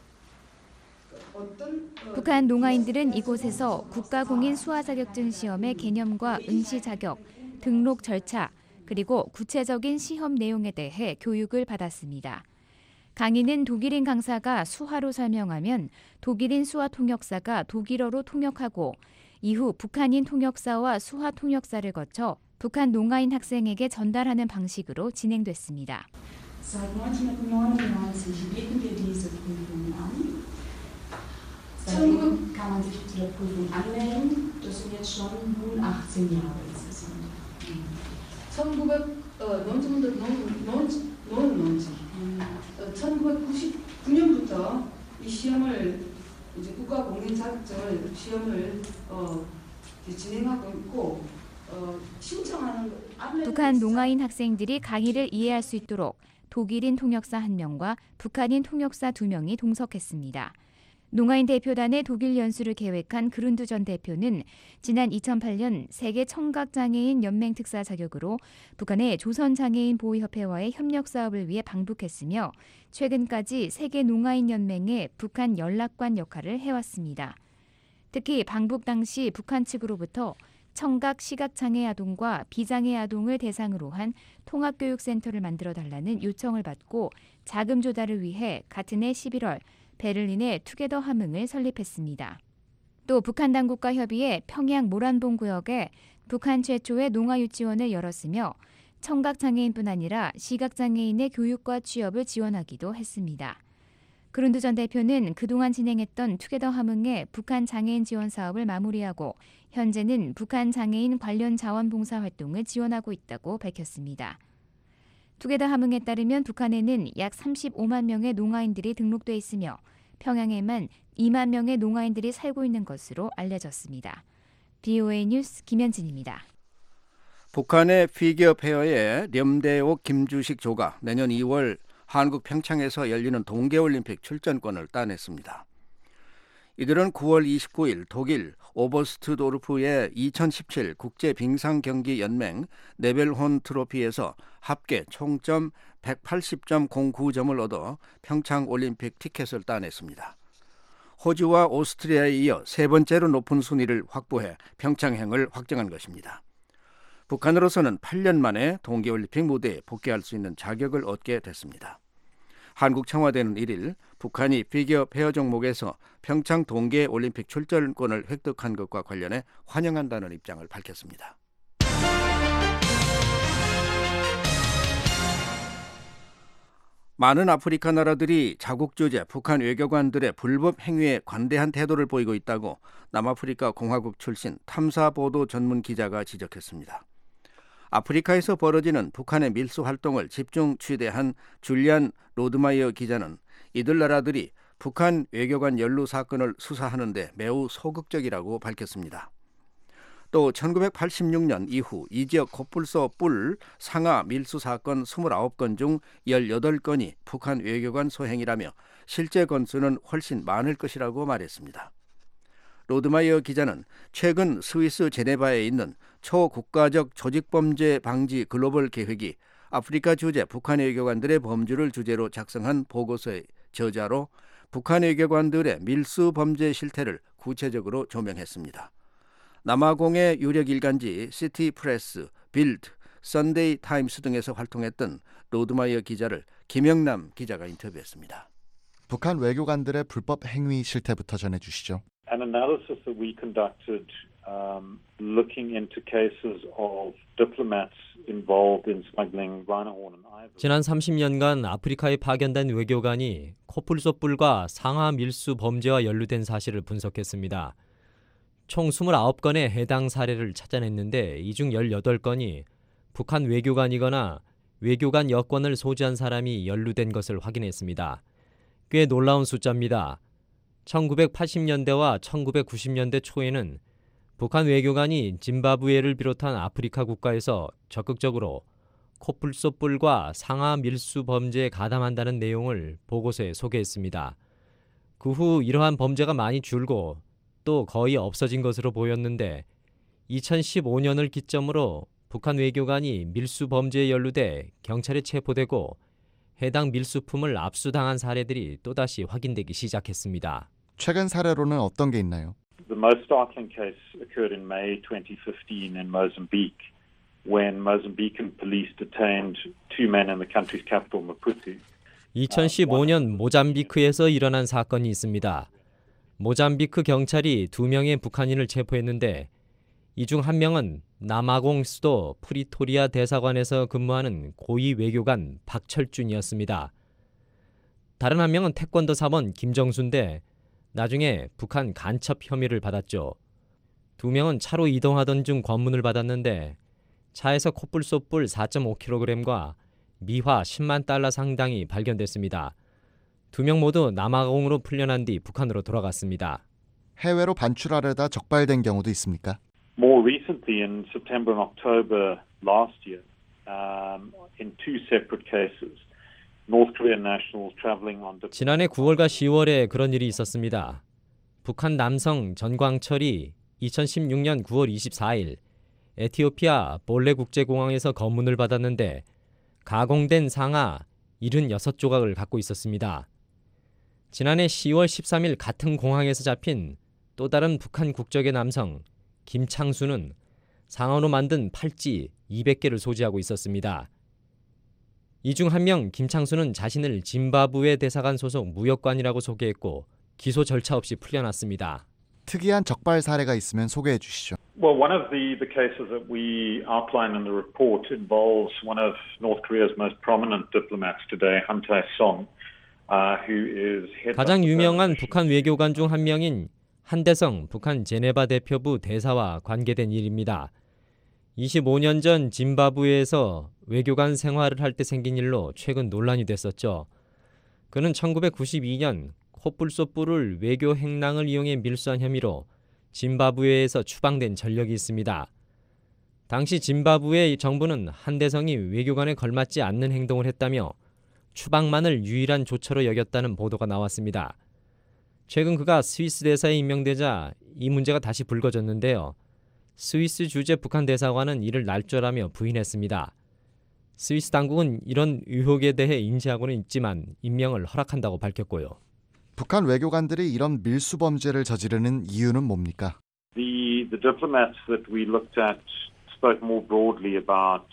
북한 농아인들은 이곳에서 국가공인 수화 자격증 시험의 개념과 응시 자격, 등록 절차, 그리고 구체적인 시험 내용에 대해 교육을 받았습니다. 강의는 독일인 강사가 수화로 설명하면 독일인 수화 통역사가 독일어로 통역하고 이후 북한인 통역사와 수화 통역사를 거쳐 북한 농아인 학생에게 전달하는 방식으로 진행됐습니다. Seit 1999 bieten wir diese Prüfungen an. Seitdem kann man sich zu der Prüfung anmelden. Das sind jetzt schon nun 18 Jahre insgesamt. 1999년부터 이 시험을 이제 국가공인 자격증을 시험을 진행하고 있고 신청하는 북한 농아인 학생들이 강의를 이해할 수 있도록 독일인 통역사 1명과 북한인 통역사 2명이 동석했습니다. 농아인 대표단의 독일 연수를 계획한 그룬드 전 대표는 지난 2008년 세계 청각장애인 연맹 특사 자격으로 북한의 조선장애인보호협회와의 협력 사업을 위해 방북했으며 최근까지 세계 농아인 연맹의 북한 연락관 역할을 해왔습니다. 특히 방북 당시 북한 측으로부터 청각 시각장애 아동과 비장애 아동을 대상으로 한 통합교육센터를 만들어달라는 요청을 받고 자금 조달을 위해 같은 해 11월 베를린에 투게더 함흥을 설립했습니다. 또 북한 당국과 협의해 평양 모란봉 구역에 북한 최초의 농아유치원을 열었으며 청각장애인뿐 아니라 시각장애인의 교육과 취업을 지원하기도 했습니다. 그룬드 전 대표는 그동안 진행했던 투게더 함흥의 북한 장애인 지원 사업을 마무리하고 현재는 북한 장애인 관련 자원봉사 활동을 지원하고 있다고 밝혔습니다. 투게더 함흥에 따르면 북한에는 약 35만 명의 농아인들이 등록돼 있으며 평양에만 2만 명의 농아인들이 살고 있는 것으로 알려졌습니다. BOA 뉴스 김현진입니다. 북한의 피겨 페어의 렴대옥 김주식 조가 내년 2월 한국 평창에서 열리는 동계올림픽 출전권을 따냈습니다. 이들은 9월 29일 독일 오버스트도르프의 2017 국제빙상경기연맹 네벨혼 트로피에서 합계 총점 180.09점을 얻어 평창올림픽 티켓을 따냈습니다. 호주와 오스트리아에 이어 세 번째로 높은 순위를 확보해 평창행을 확정한 것입니다. 북한으로서는 8년 만에 동계올림픽 무대에 복귀할 수 있는 자격을 얻게 됐습니다. 한국 청와대는 1일 북한이 피겨 페어 종목에서 평창 동계올림픽 출전권을 획득한 것과 관련해 환영한다는 입장을 밝혔습니다. 많은 아프리카 나라들이 자국 주재 북한 외교관들의 불법 행위에 관대한 태도를 보이고 있다고 남아프리카 공화국 출신 탐사보도 전문 기자가 지적했습니다. 아프리카에서 벌어지는 북한의 밀수 활동을 집중 취재한 줄리안 로드마이어 기자는 이들 나라들이 북한 외교관 연루 사건을 수사하는 데 매우 소극적이라고 밝혔습니다. 또 1986년 이후 이 지역 코뿔소 뿔 상하 밀수 사건 29건 중 18건이 북한 외교관 소행이라며 실제 건수는 훨씬 많을 것이라고 말했습니다. 로드마이어 기자는 최근 스위스 제네바에 있는 초국가적 조직범죄 방지 글로벌 계획이 아프리카 주재 북한 외교관들의 범주를 주제로 작성한 보고서의 저자로 북한 외교관들의 밀수 범죄 실태를 구체적으로 조명했습니다. 남아공의 유력 일간지 시티프레스, 빌드, 선데이 타임스 등에서 활동했던 로드마이어 기자를 김영남 기자가 인터뷰했습니다. 북한 외교관들의 불법 행위 실태부터 전해주시죠. An analysis that we conducted looking into cases of diplomats involved in smuggling rhino horn and ivory. 지난 30년간 아프리카에 파견된 외교관이 코뿔소뿔과 상하 밀수 범죄와 연루된 사실을 분석했습니다. 총 29건의 해당 사례를 찾아냈는데 이 중 18건이 북한 외교관이거나 외교관 여권을 소지한 사람이 연루된 것을 확인했습니다. 꽤 놀라운 숫자입니다. 1980년대와 1990년대 초에는 북한 외교관이 짐바브웨를 비롯한 아프리카 국가에서 적극적으로 코뿔소뿔과 상하 밀수 범죄에 가담한다는 내용을 보고서에 소개했습니다. 그 후 이러한 범죄가 많이 줄고 또 거의 없어진 것으로 보였는데 2015년을 기점으로 북한 외교관이 밀수 범죄에 연루돼 경찰에 체포되고 해당 밀수품을 압수당한 사례들이 또다시 확인되기 시작했습니다. 최근 사례로는 어떤 게 있나요? The most startling case occurred in May 2015 in Mozambique, when Mozambican police detained two men in the country's capital, Maputo. 2015년 모잠비크에서 일어난 사건이 있습니다. 모잠비크 경찰이 2명의 북한인을 체포했는데 이 중 한 명은 남아공 수도 프리토리아 대사관에서 근무하는 고위 외교관 박철준이었습니다. 다른 한 명은 태권도 사범 김정수인데 나중에 북한 간첩 혐의를 받았죠. 2명은 차로 이동하던 중 검문을 받았는데 차에서 코뿔소뿔 4.5kg과 미화 10만 달러 상당이 발견됐습니다. 2명 모두 남아공으로 풀려난 뒤 북한으로 돌아갔습니다. 해외로 반출하려다 적발된 경우도 있습니까? More recently, in September and October last year, in two separate cases, North Korean nationals traveling on. 지난해 9월과 10월에 그런 일이 있었습니다. 북한 남성 전광철이 2016년 9월 24일 에티오피아 볼레 국제공항에서 검문을 받았는데 가공된 상하 76조각을 갖고 있었습니다. 지난해 10월 13일 같은 공항에서 잡힌 또 다른 북한 국적의 남성 김창수는 상어로 만든 팔찌 200개를 소지하고 있었습니다. 이 중 한 명 김창수는 자신을 짐바브웨 대사관 소속 무역관이라고 소개했고 기소 절차 없이 풀려났습니다. 특이한 적발 사례가 있으면 소개해 주시죠. Well, one of the cases that we outline in the report involves one of North Korea's most prominent diplomats today, Han Tae-song, who is head. 가장 유명한 북한 외교관 중 한 명인 한대성 북한 제네바 대표부 대사와 관계된 일입니다. 25년 전 짐바브웨에서 외교관 생활을 할 때 생긴 일로 최근 논란이 됐었죠. 그는 1992년 코뿔소뿔을 외교 행랑을 이용해 밀수한 혐의로 짐바브웨에서 추방된 전력이 있습니다. 당시 짐바브웨 정부는 한대성이 외교관에 걸맞지 않는 행동을 했다며 추방만을 유일한 조처로 여겼다는 보도가 나왔습니다. 최근 그가 스위스 대사에 임명되자 이 문제가 다시 불거졌는데요. 스위스 주재 북한 대사관은 이를 날조라며 부인했습니다. 스위스 당국은 이런 의혹에 대해 인지하고는 있지만 임명을 허락한다고 밝혔고요. 북한 외교관들이 이런 밀수 범죄를 저지르는 이유는 뭡니까? The diplomats that we looked at spoke more broadly about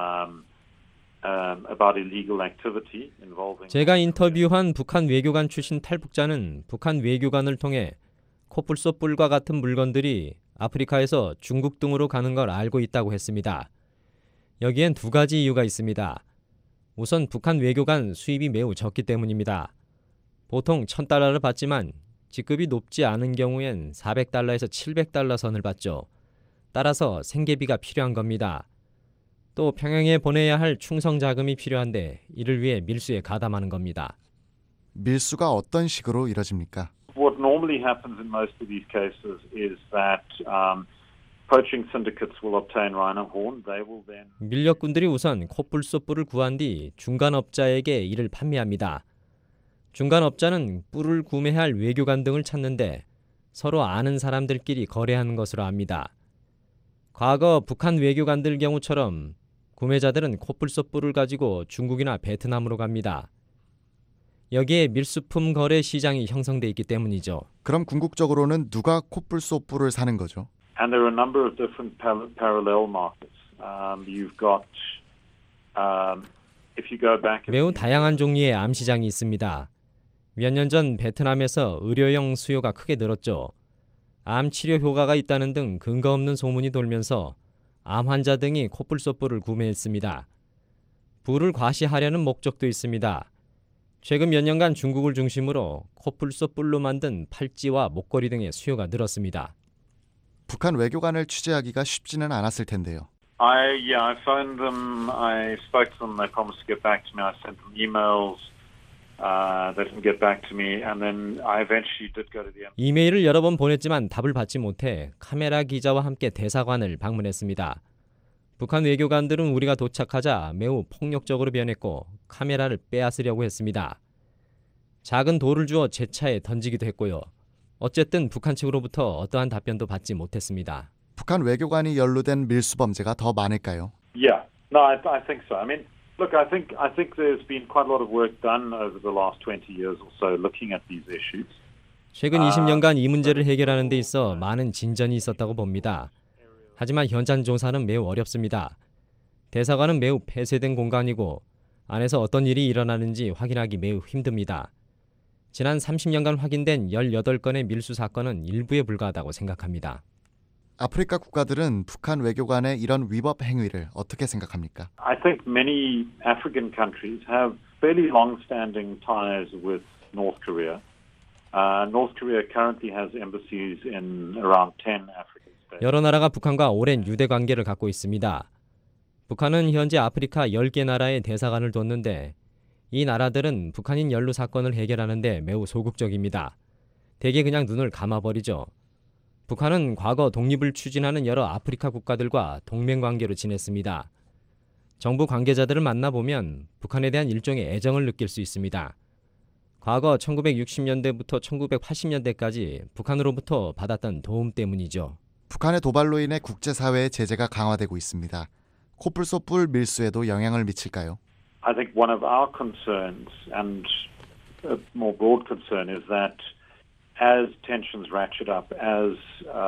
illegal activity involving. 제가 인터뷰한 북한 외교관 출신 탈북자는 북한 외교관을 통해 코뿔소뿔과 같은 물건들이 아프리카에서 중국 등으로 가는 걸 알고 있다고 했습니다. 여기엔 두 가지 이유가 있습니다. 우선 북한 외교관 수입이 매우 적기 때문입니다. 보통 1,000달러를 받지만 직급이 높지 않은 경우엔 400달러에서 700달러 선을 받죠. 따라서 생계비가 필요한 겁니다. 또 평양에 보내야 할 충성 자금이 필요한데 이를 위해 밀수에 가담하는 겁니다. 밀수가 어떤 식으로 이뤄집니까? What normally happens in most of these cases is that poaching syndicates will obtain rhino horn. They will then. 밀렵꾼들이 우선 코뿔소뿔을 구한 뒤 중간업자에게 이를 판매합니다. 중간업자는 뿔을 구매할 외교관 등을 찾는데 서로 아는 사람들끼리 거래하는 것으로 압니다. 과거 북한 외교관들 경우처럼 구매자들은 코뿔소뿔을 가지고 중국이나 베트남으로 갑니다. 여기에 밀수품 거래 시장이 형성돼 있기 때문이죠. 그럼 궁극적으로는 누가 코뿔소뿔을 사는 거죠? And there are a number of different parallel markets. You've got if you go back. 매우 다양한 종류의 암시장이 있습니다. 몇 년 전 베트남에서 의료용 수요가 크게 늘었죠. 암 치료 효과가 있다는 등 근거 없는 소문이 돌면서 암 환자 등이 코뿔소뿔을 구매했습니다. 부를 과시하려는 목적도 있습니다. 최근 몇 년간 중국을 중심으로 코뿔소뿔로 만든 팔찌와 목걸이 등의 수요가 늘었습니다. 북한 외교관을 취재하기가 쉽지는 않았을 텐데요. I phoned them. I spoke to them. They promised to get back to me. I sent them emails. They didn't get back to me, and then I eventually did go to the. 이메일을 여러 번 보냈지만 답을 받지 못해 카메라 기자와 함께 대사관을 방문했습니다. 북한 외교관들은 우리가 도착하자 매우 폭력적으로 변했고 카메라를 빼앗으려고 했습니다. 작은 돌을 주어 제 차에 던지기도 했고요. 어쨌든 북한 측으로부터 어떠한 답변도 받지 못했습니다. 북한 외교관이 연루된 밀수 범죄가 더 많을까요? Yeah, no, I think so. I mean, look, I think there's been quite a lot of work done over the last 20 years or so looking at these issues. 최근 20년간 이 문제를 해결하는 데 있어 많은 진전이 있었다고 봅니다. 하지만 현장 조사는 매우 어렵습니다. 대사관은 매우 폐쇄된 공간이고 안에서 어떤 일이 일어나는지 확인하기 매우 힘듭니다. 지난 30년간 확인된 18건의 밀수 사건은 일부에 불과하다고 생각합니다. 아프리카 국가들은 북한 외교관의 이런 위법 행위를 어떻게 생각합니까? I think many African countries have fairly long-standing ties with North Korea. North Korea currently has embassies in around 10 African states. 여러 나라가 북한과 오랜 유대 관계를 갖고 있습니다. 북한은 현재 아프리카 10개 나라의 대사관을 뒀는데 이 나라들은 북한인 연루 사건을 해결하는 데 매우 소극적입니다. 대개 그냥 눈을 감아버리죠. 북한은 과거 독립을 추진하는 여러 아프리카 국가들과 동맹관계로 지냈습니다. 정부 관계자들을 만나보면 북한에 대한 일종의 애정을 느낄 수 있습니다. 과거 1960년대부터 1980년대까지 북한으로부터 받았던 도움 때문이죠. 북한의 도발로 인해 국제사회의 제재가 강화되고 있습니다. 코뿔소뿔 밀수에도 영향을 미칠까요? I think one of our concerns and a more broad concern is that as tensions ratchet up, as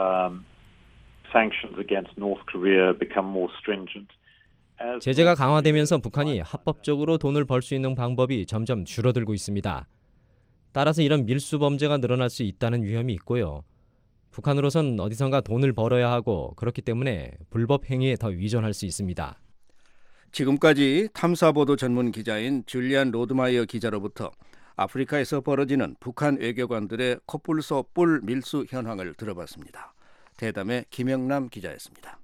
sanctions against North Korea become more stringent, 제재가 강화되면서 북한이 합법적으로 돈을 벌 수 있는 방법이 점점 줄어들고 있습니다. 따라서 이런 밀수 범죄가 늘어날 수 있다는 위험이 있고요. 북한으로선 어디선가 돈을 벌어야 하고 그렇기 때문에 불법 행위에 더 위전할 수 있습니다. 지금까지 탐사보도 전문 기자인 줄리안 로드마이어 기자로부터 아프리카에서 벌어지는 북한 외교관들의 코뿔소뿔 밀수 현황을 들어봤습니다. 대담의 김영남 기자였습니다.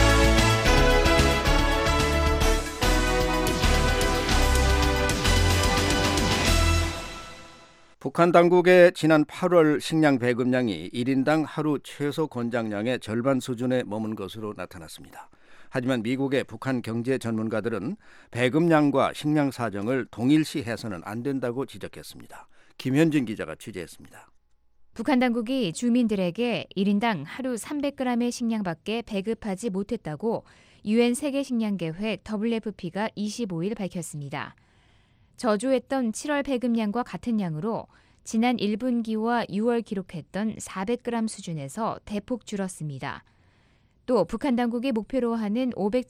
북한 당국의 지난 8월 식량 배급량이 1인당 하루 최소 권장량의 절반 수준에 머문 것으로 나타났습니다. 하지만 미국의 북한 경제 전문가들은 배급량과 식량 사정을 동일시해서는 안 된다고 지적했습니다. 김현진 기자가 취재했습니다. 북한 당국이 주민들에게 1인당 하루 300g의 식량밖에 배급하지 못했다고 UN 세계식량계획 WFP가 25일 밝혔습니다. 저조했던 7월 배급량과 같은 양으로 지난 1분기와 6월 기록했던 400g 수준에서 대폭 줄었습니다. 또 북한 당국이 목표로 하는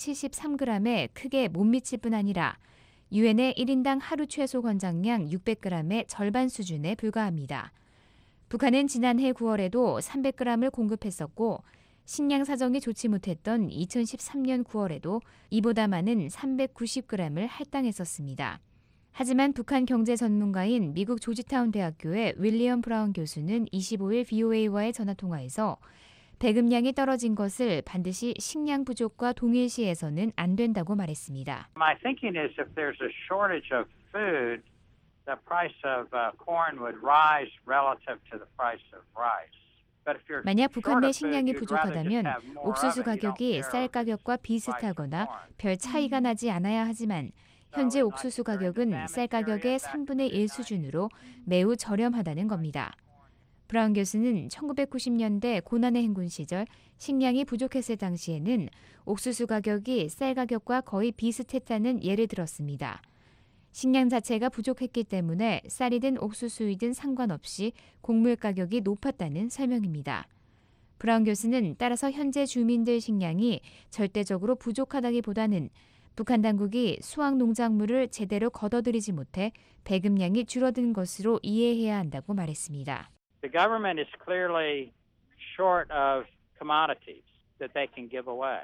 573g에 크게 못 미칠 뿐 아니라 유엔의 1인당 하루 최소 권장량 600g의 절반 수준에 불과합니다. 북한은 지난해 9월에도 300g을 공급했었고 식량 사정이 좋지 못했던 2013년 9월에도 이보다 많은 390g을 할당했었습니다. 하지만 북한 경제 전문가인 미국 조지타운 대학교의 윌리엄 브라운 교수는 25일 VOA와의 전화통화에서 배급량이 떨어진 것을 반드시 식량 부족과 동일시해서는 안 된다고 말했습니다. My thinking is if there's a shortage of food, the price of corn would rise relative to the price of rice. 만약 북한 내 식량이 부족하다면 옥수수 가격이 쌀 가격과 비슷하거나 별 차이가 나지 않아야 하지만 현재 옥수수 가격은 쌀 가격의 3분의 1 수준으로 매우 저렴하다는 겁니다. 브라운 교수는 1990년대 고난의 행군 시절 식량이 부족했을 당시에는 옥수수 가격이 쌀 가격과 거의 비슷했다는 예를 들었습니다. 식량 자체가 부족했기 때문에 쌀이든 옥수수이든 상관없이 곡물 가격이 높았다는 설명입니다. 브라운 교수는 따라서 현재 주민들 식량이 절대적으로 부족하다기보다는 북한 당국이 수확 농작물을 제대로 걷어들이지 못해 배급량이 줄어든 것으로 이해해야 한다고 말했습니다. The government is clearly short of commodities that they can give away.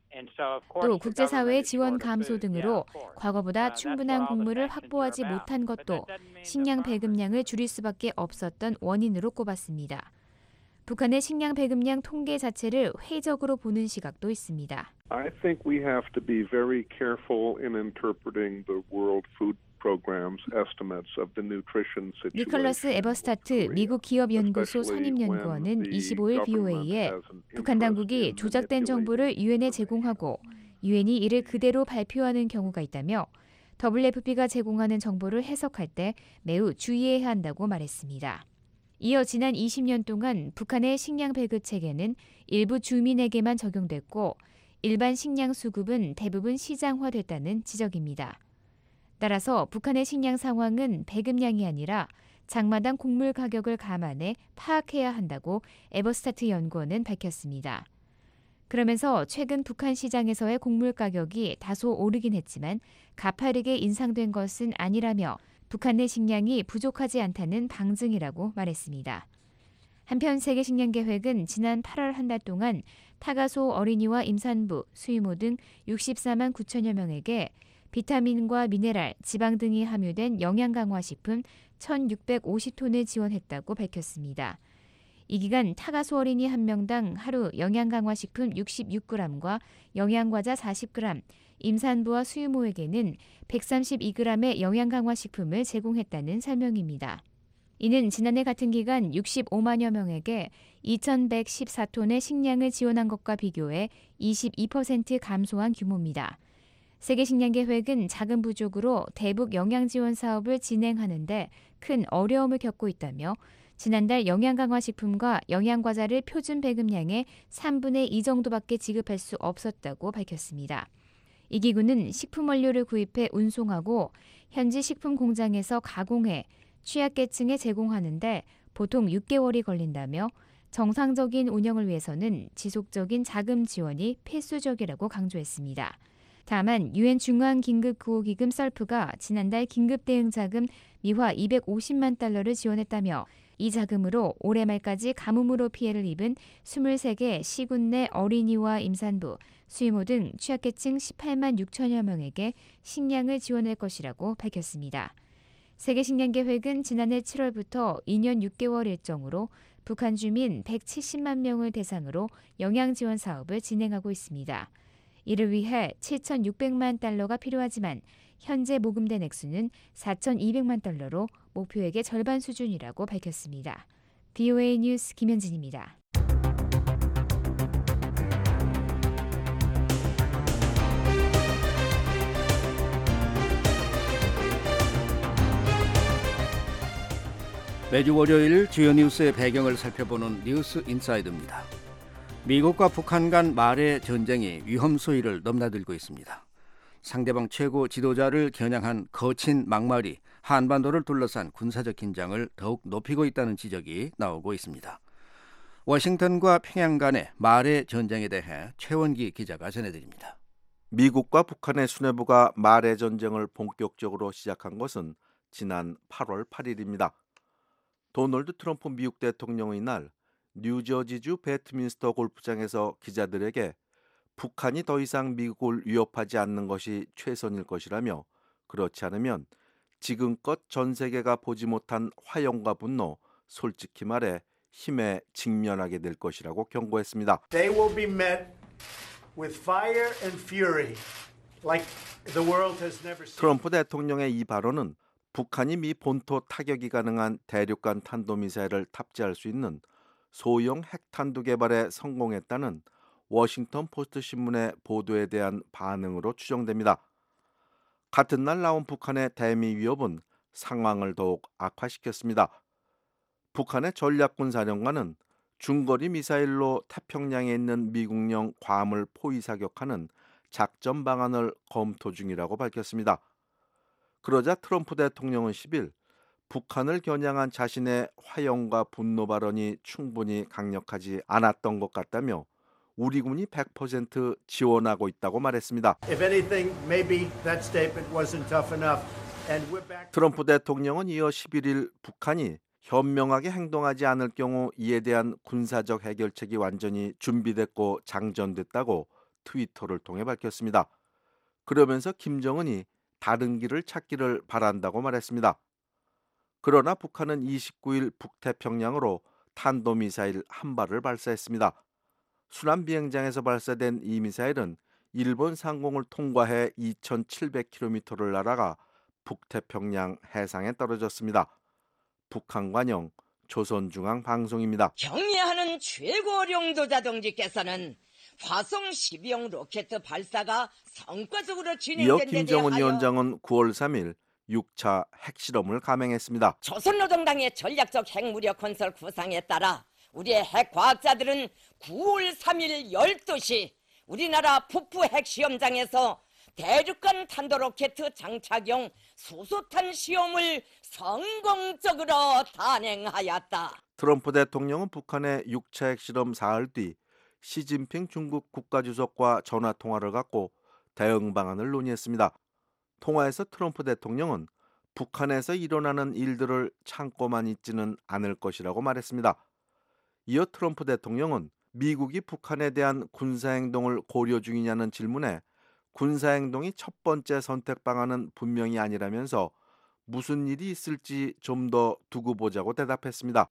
또 국제사회의 지원 감소 등으로 과거보다 충분한 곡물을 확보하지 못한 것도 식량 배급량을 줄일 수밖에 없었던 원인으로 꼽았습니다. 북한의 식량 배급량 통계 자체를 회의적으로 보는 시각도 있습니다. I think we have to be very careful in interpreting the World Food Program's estimates of the nutrition situation. 니콜러스 에버스타트 미국 기업연구소 선임연구원은 25일 BOA에 북한 당국이 조작된 정보를 유엔에 제공하고 유엔이 이를 그대로 발표하는 경우가 있다며 WFP가 제공하는 정보를 해석할 때 매우 주의해야 한다고 말했습니다. 이어 지난 20년 동안 북한의 식량 배급 체계는 일부 주민에게만 적용됐고 일반 식량 수급은 대부분 시장화됐다는 지적입니다. 따라서 북한의 식량 상황은 배급량이 아니라 장마당 곡물 가격을 감안해 파악해야 한다고 에버스타트 연구원은 밝혔습니다. 그러면서 최근 북한 시장에서의 곡물 가격이 다소 오르긴 했지만 가파르게 인상된 것은 아니라며 북한 내 식량이 부족하지 않다는 방증이라고 말했습니다. 한편 세계식량계획은 지난 8월 한 달 동안 타가소 어린이와 임산부, 수유모 등 64만 9천여 명에게 비타민과 미네랄, 지방 등이 함유된 영양강화식품 1,650톤을 지원했다고 밝혔습니다. 이 기간 타가소 어린이 한 명당 하루 영양강화식품 66g과 영양과자 40g, 임산부와 수유모에게는 132g의 영양강화식품을 제공했다는 설명입니다. 이는 지난해 같은 기간 65만여 명에게 2,114톤의 식량을 지원한 것과 비교해 22% 감소한 규모입니다. 세계식량계획은 자금 부족으로 대북 영양지원 사업을 진행하는데 큰 어려움을 겪고 있다며 지난달 영양강화식품과 영양과자를 표준 배급량의 3분의 2 정도밖에 지급할 수 없었다고 밝혔습니다. 이 기구는 식품 원료를 구입해 운송하고 현지 식품 공장에서 가공해 취약계층에 제공하는데 보통 6개월이 걸린다며 정상적인 운영을 위해서는 지속적인 자금 지원이 필수적이라고 강조했습니다. 다만 유엔 중앙긴급구호기금 썰프가 지난달 긴급대응자금 미화 250만 달러를 지원했다며 이 자금으로 올해 말까지 가뭄으로 피해를 입은 23개 시군 내 어린이와 임산부, 수유모 등 취약계층 18만 6천여 명에게 식량을 지원할 것이라고 밝혔습니다. 세계식량계획은 지난해 7월부터 2년 6개월 일정으로 북한 주민 170만 명을 대상으로 영양지원 사업을 진행하고 있습니다. 이를 위해 7,600만 달러가 필요하지만 현재 모금된 액수는 4,200만 달러로 목표액의 절반 수준이라고 밝혔습니다. BOA 뉴스 김현진입니다. 매주 월요일 주요 뉴스의 배경을 살펴보는 뉴스 인사이드입니다. 미국과 북한 간 말의 전쟁이 위험 수위를 넘나들고 있습니다. 상대방 최고 지도자를 겨냥한 거친 막말이 한반도를 둘러싼 군사적 긴장을 더욱 높이고 있다는 지적이 나오고 있습니다. 워싱턴과 평양 간의 말의 전쟁에 대해 최원기 기자가 전해드립니다. 미국과 북한의 수뇌부가 말의 전쟁을 본격적으로 시작한 것은 지난 8월 8일입니다. 도널드 트럼프 미국 대통령의 날 뉴저지주 배트민스터 골프장에서 기자들에게 북한이 더 이상 미국을 위협하지 않는 것이 최선일 것이라며 그렇지 않으면 지금껏 전 세계가 보지 못한 화염과 분노, 솔직히 말해 힘에 직면하게 될 것이라고 경고했습니다. They will be met with fire and fury like the world has never seen. 트럼프 대통령의 이 발언은 북한이 미 본토 타격이 가능한 대륙간 탄도미사일을 탑재할 수 있는 소형 핵탄두 개발에 성공했다는 워싱턴 포스트 신문의 보도에 대한 반응으로 추정됩니다. 같은 날 나온 북한의 대미 위협은 상황을 더욱 악화시켰습니다. 북한의 전략군 사령관은 중거리 미사일로 태평양에 있는 미국령 괌을 포위 사격하는 작전 방안을 검토 중이라고 밝혔습니다. 그러자 트럼프 대통령은 10일 북한을 겨냥한 자신의 화염과 분노 발언이 충분히 강력하지 않았던 것 같다며 우리 군이 100% 지원하고 있다고 말했습니다. If anything, maybe that statement wasn't tough enough. And we're back. 트럼프 대통령은 이어 11일 북한이 현명하게 행동하지 않을 경우 이에 대한 군사적 해결책이 완전히 준비됐고 장전됐다고 트위터를 통해 밝혔습니다. 그러면서 김정은이 다른 길을 찾기를 바란다고 말했습니다. 그러나 북한은 29일 북태평양으로 탄도미사일 한 발을 발사했습니다. 순환 비행장에서 발사된 이 미사일은 일본 상공을 통과해 2,700km를 날아가 북태평양 해상에 떨어졌습니다. 북한 관영 조선중앙방송입니다. 경의하는 최고령도자 동지께서는 화성 12형 로켓 발사가 성과적으로 이어 진행된 데 김정은 대하여 위원장은 9월 3일 6차 핵실험을 감행했습니다. 조선노동당의 전략적 핵무력 건설 구상에 따라 우리의 핵과학자들은 9월 3일 12시 우리나라 북부 핵시험장에서 대륙간 탄도로켓 장착용 수소탄 시험을 성공적으로 단행하였다. 트럼프 대통령은 북한의 6차 핵실험 사흘 뒤 시진핑 중국 국가주석과 전화통화를 갖고 대응 방안을 논의했습니다. 통화에서 트럼프 대통령은 북한에서 일어나는 일들을 참고만 있지는 않을 것이라고 말했습니다. 이어 트럼프 대통령은 미국이 북한에 대한 군사행동을 고려 중이냐는 질문에 군사행동이 첫 번째 선택 방안은 분명히 아니라면서 무슨 일이 있을지 좀 더 두고 보자고 대답했습니다.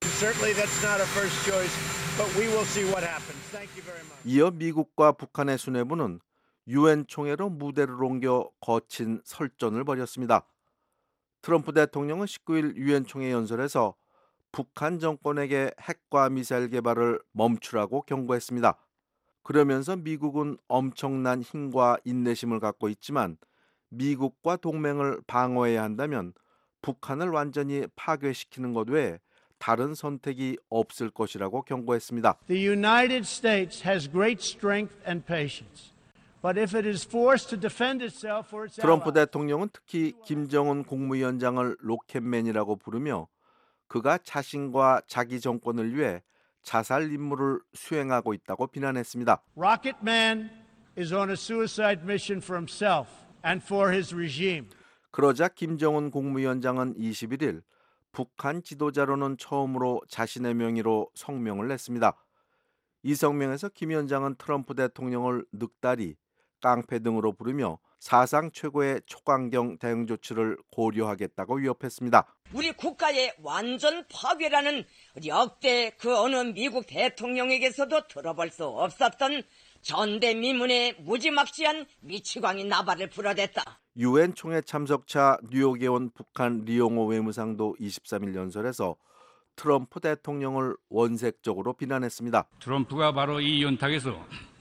이어 미국과 북한의 수뇌부는 유엔 총회로 무대를 옮겨 거친 설전을 벌였습니다. 트럼프 대통령은 19일 유엔 총회 연설에서 북한 정권에게 핵과 미사일 개발을 멈추라고 경고했습니다. 그러면서 미국은 엄청난 힘과 인내심을 갖고 있지만 미국과 동맹을 방어해야 한다면 북한을 완전히 파괴시키는 것 외에 다른 선택이 없을 것이라고 경고했습니다. The United States has great strength and patience. But if it is forced to defend itself for its 트럼프 대통령은 특히 김정은 국무위원장을 로켓맨이라고 부르며 그가 자신과 자기 정권을 위해 자살 임무를 수행하고 있다고 비난했습니다. Rocket Man is on a suicide mission for himself and for his regime. 그러자 김정은 국무위원장은 21일 북한 지도자로는 처음으로 자신의 명의로 성명을 냈습니다. 이 성명에서 김 위원장은 트럼프 대통령을 늑다리, 깡패 등으로 부르며 사상 최고의 초강경 대응 조치를 고려하겠다고 위협했습니다. 우리 국가의 완전 파괴라는 역대 그 어느 미국 대통령에게서도 들어볼 수 없었던 전대미문의 무지막지한 미치광이 나발을 불어댔다. 유엔 총회 참석차 뉴욕에 온 북한 리용호 외무상도 23일 연설에서 트럼프 대통령을 원색적으로 비난했습니다. 트럼프가 바로 이 연탁에서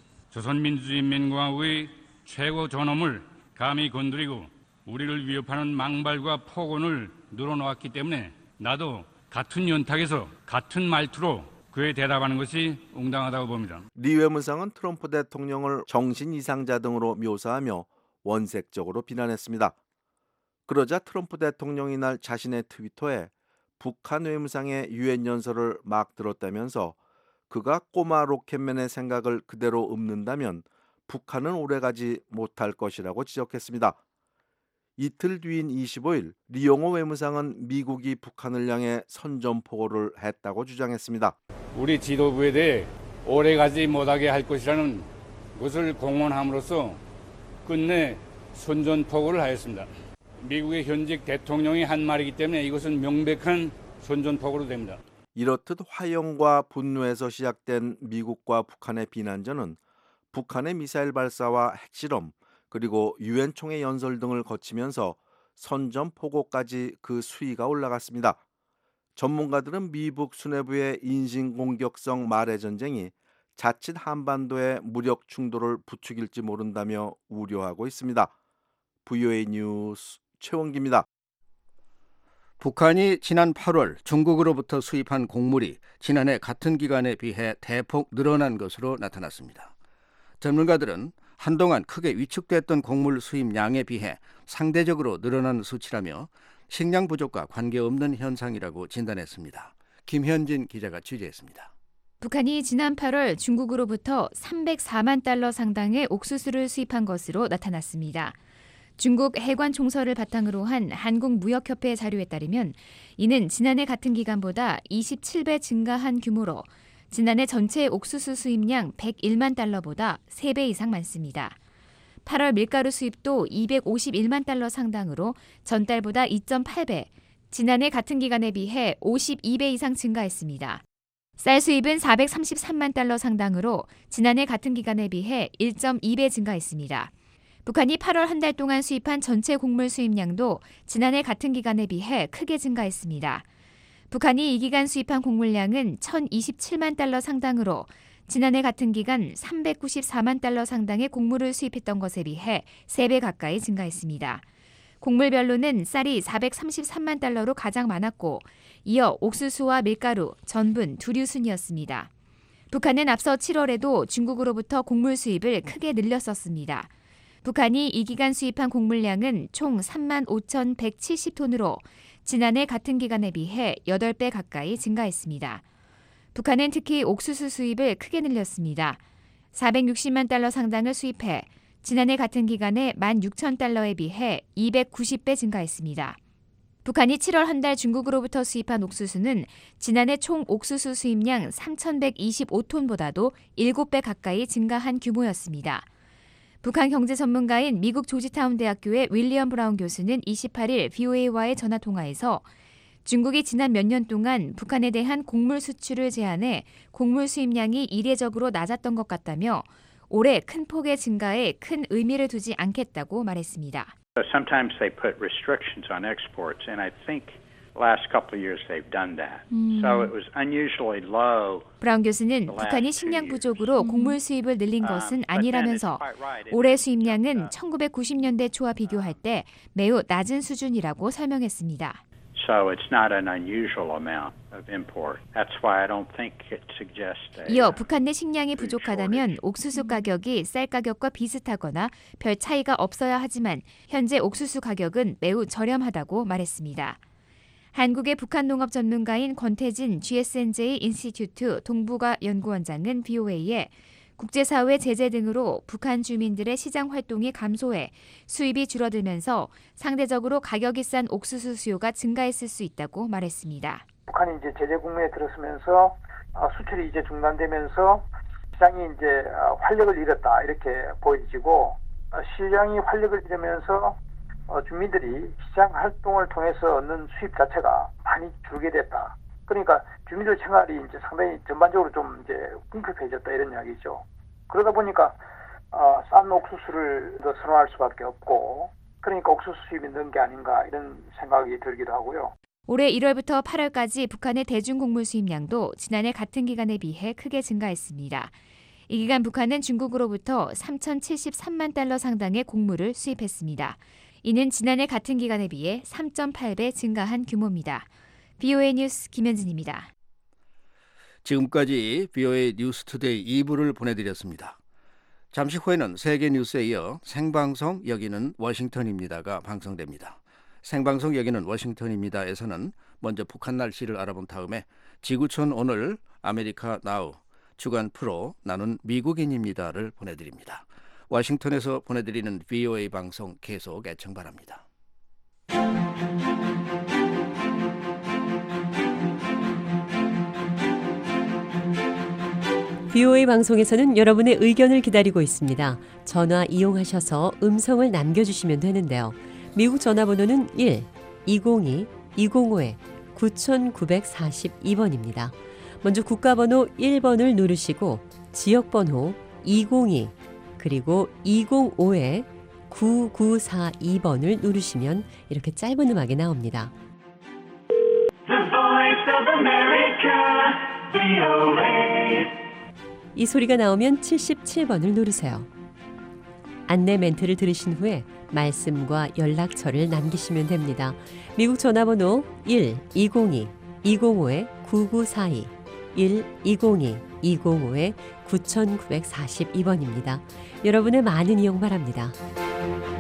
조선민주주의인민공화국의 최고 존엄을 감히 건드리고 우리를 위협하는 망발과 폭언을 늘어놓았기 때문에 나도 같은 연탁에서 같은 말투로 그에 대답하는 것이 응당하다고 봅니다. 리 외무상은 트럼프 대통령을 정신 이상자 등으로 묘사하며 원색적으로 비난했습니다. 그러자 트럼프 대통령이 날 자신의 트위터에 북한 외무상의 유엔 연설을 막 들었다면서 그가 꼬마 로켓맨의 생각을 그대로 읊는다면 북한은 오래가지 못할 것이라고 지적했습니다. 이틀 뒤인 25일 리용호 외무상은 미국이 북한을 향해 선전포고를 했다고 주장했습니다. 우리 지도부에 대해 오래가지 못하게 할 것이라는 것을 공언함으로써 끝내 선전포고를 하였습니다. 미국의 현직 대통령이 한 말이기 때문에 이것은 명백한 선전포고로 됩니다. 이렇듯 화형과 분노에서 시작된 미국과 북한의 비난전은 북한의 미사일 발사와 핵실험 그리고 유엔 총회 연설 등을 거치면서 선전포고까지 그 수위가 올라갔습니다. 전문가들은 미북 수뇌부의 인신공격성 말의 전쟁이 자칫 한반도의 무력 충돌을 부추길지 모른다며 우려하고 있습니다. VOA 뉴스 최원기입니다. 북한이 지난 8월 중국으로부터 수입한 곡물이 지난해 같은 기간에 비해 대폭 늘어난 것으로 나타났습니다. 전문가들은 한동안 크게 위축됐던 곡물 수입량에 비해 상대적으로 늘어난 수치라며 식량 부족과 관계없는 현상이라고 진단했습니다. 김현진 기자가 취재했습니다. 북한이 지난 8월 중국으로부터 304만 달러 상당의 옥수수를 수입한 것으로 나타났습니다. 중국 해관 총서를 바탕으로 한 한국무역협회 자료에 따르면 이는 지난해 같은 기간보다 27배 증가한 규모로 지난해 전체 옥수수 수입량 101만 달러보다 3배 이상 많습니다. 8월 밀가루 수입도 251만 달러 상당으로 전달보다 2.8배, 지난해 같은 기간에 비해 52배 이상 증가했습니다. 쌀 수입은 433만 달러 상당으로 지난해 같은 기간에 비해 1.2배 증가했습니다. 북한이 8월 한 달 동안 수입한 전체 곡물 수입량도 지난해 같은 기간에 비해 크게 증가했습니다. 북한이 이 기간 수입한 곡물량은 1,027만 달러 상당으로 지난해 같은 기간 394만 달러 상당의 곡물을 수입했던 것에 비해 3배 가까이 증가했습니다. 곡물별로는 쌀이 433만 달러로 가장 많았고 이어 옥수수와 밀가루, 전분, 두류 순이었습니다. 북한은 앞서 7월에도 중국으로부터 곡물 수입을 크게 늘렸었습니다. 북한이 이 기간 수입한 곡물량은 총 3만 5,170톤으로 지난해 같은 기간에 비해 8배 가까이 증가했습니다. 북한은 특히 옥수수 수입을 크게 늘렸습니다. 460만 달러 상당을 수입해 지난해 같은 기간에 16,000달러에 비해 290배 증가했습니다. 북한이 7월 한 달 중국으로부터 수입한 옥수수는 지난해 총 옥수수 수입량 3,125톤보다도 7배 가까이 증가한 규모였습니다. 북한 경제 전문가인 미국 조지타운 대학교의 윌리엄 브라운 교수는 28일 VOA와의 전화통화에서 중국이 지난 몇 년 동안 북한에 대한 곡물 수출을 제한해 곡물 수입량이 이례적으로 낮았던 것 같다며 올해 큰 폭의 증가에 큰 의미를 두지 않겠다고 말했습니다. Sometimes they put restrictions on exports, and I think last couple of years they've done that. So it was unusually low. 브라운 교수는 북한이 식량 부족으로 곡물 수입을 늘린 것은 아니라면서 올해 수입량은 1990년대 초와 비교할 때 매우 낮은 수준이라고 설명했습니다. So it's not an unusual amount of import. That's why I don't think it suggests a 이어 북한 내 식량이 부족하다면 옥수수 가격이 쌀 가격과 비슷하거나 별 차이가 없어야 하지만 현재 옥수수 가격은 매우 저렴하다고 말했습니다. 한국의 북한 농업 전문가인 권태진 GSNJ 인스티튜트 동북아 연구원장은 VOA에 국제사회 제재 등으로 북한 주민들의 시장 활동이 감소해 수입이 줄어들면서 상대적으로 가격이 싼 옥수수 수요가 증가했을 수 있다고 말했습니다. 북한이 이제 제재 국면에 들어서면서 수출이 이제 중단되면서 시장이 이제 활력을 잃었다 이렇게 보여지고 시장이 활력을 잃으면서 주민들이 시장 활동을 통해서 얻는 수입 자체가 많이 줄게 됐다. 그러니까 주민들 생활이 이제 상당히 전반적으로 좀 이제 궁핍해졌다 이런 이야기죠. 그러다 보니까 싼 옥수수를 더 선호할 수밖에 없고 그러니까 옥수수 수입이 는 게 아닌가 이런 생각이 들기도 하고요. 올해 1월부터 8월까지 북한의 대중곡물 수입량도 지난해 같은 기간에 비해 크게 증가했습니다. 이 기간 북한은 중국으로부터 3,073만 달러 상당의 곡물을 수입했습니다. 이는 지난해 같은 기간에 비해 3.8배 증가한 규모입니다. VOA 뉴스 김현진입니다. 지금까지 VOA 뉴스투데이 2부를 보내드렸습니다. 잠시 후에는 세계 뉴스에 이어 생방송 여기는 워싱턴입니다가 방송됩니다. 생방송 여기는 워싱턴입니다에서는 먼저 북한 날씨를 알아본 다음에 지구촌 오늘 아메리카 나우 주간 프로 나는 미국인입니다를 보내드립니다. 워싱턴에서 보내드리는 VOA 방송 계속 애청 바랍니다. VOA 방송에서는 여러분의 의견을 기다리고 있습니다. 전화 이용하셔서 음성을 남겨주시면 되는데요. 미국 전화번호는 1-202-205-9942번입니다. 먼저 국가번호 1번을 누르시고 지역번호 202 그리고 205-9942번을 누르시면 이렇게 짧은 음악이 나옵니다. The Voice of America, VOA. 이 소리가 나오면 77번을 누르세요. 안내 멘트를 들으신 후에 말씀과 연락처를 남기시면 됩니다. 미국 전화번호 1-202-205-9942 1-202-205-9942번입니다. 여러분의 많은 이용 바랍니다.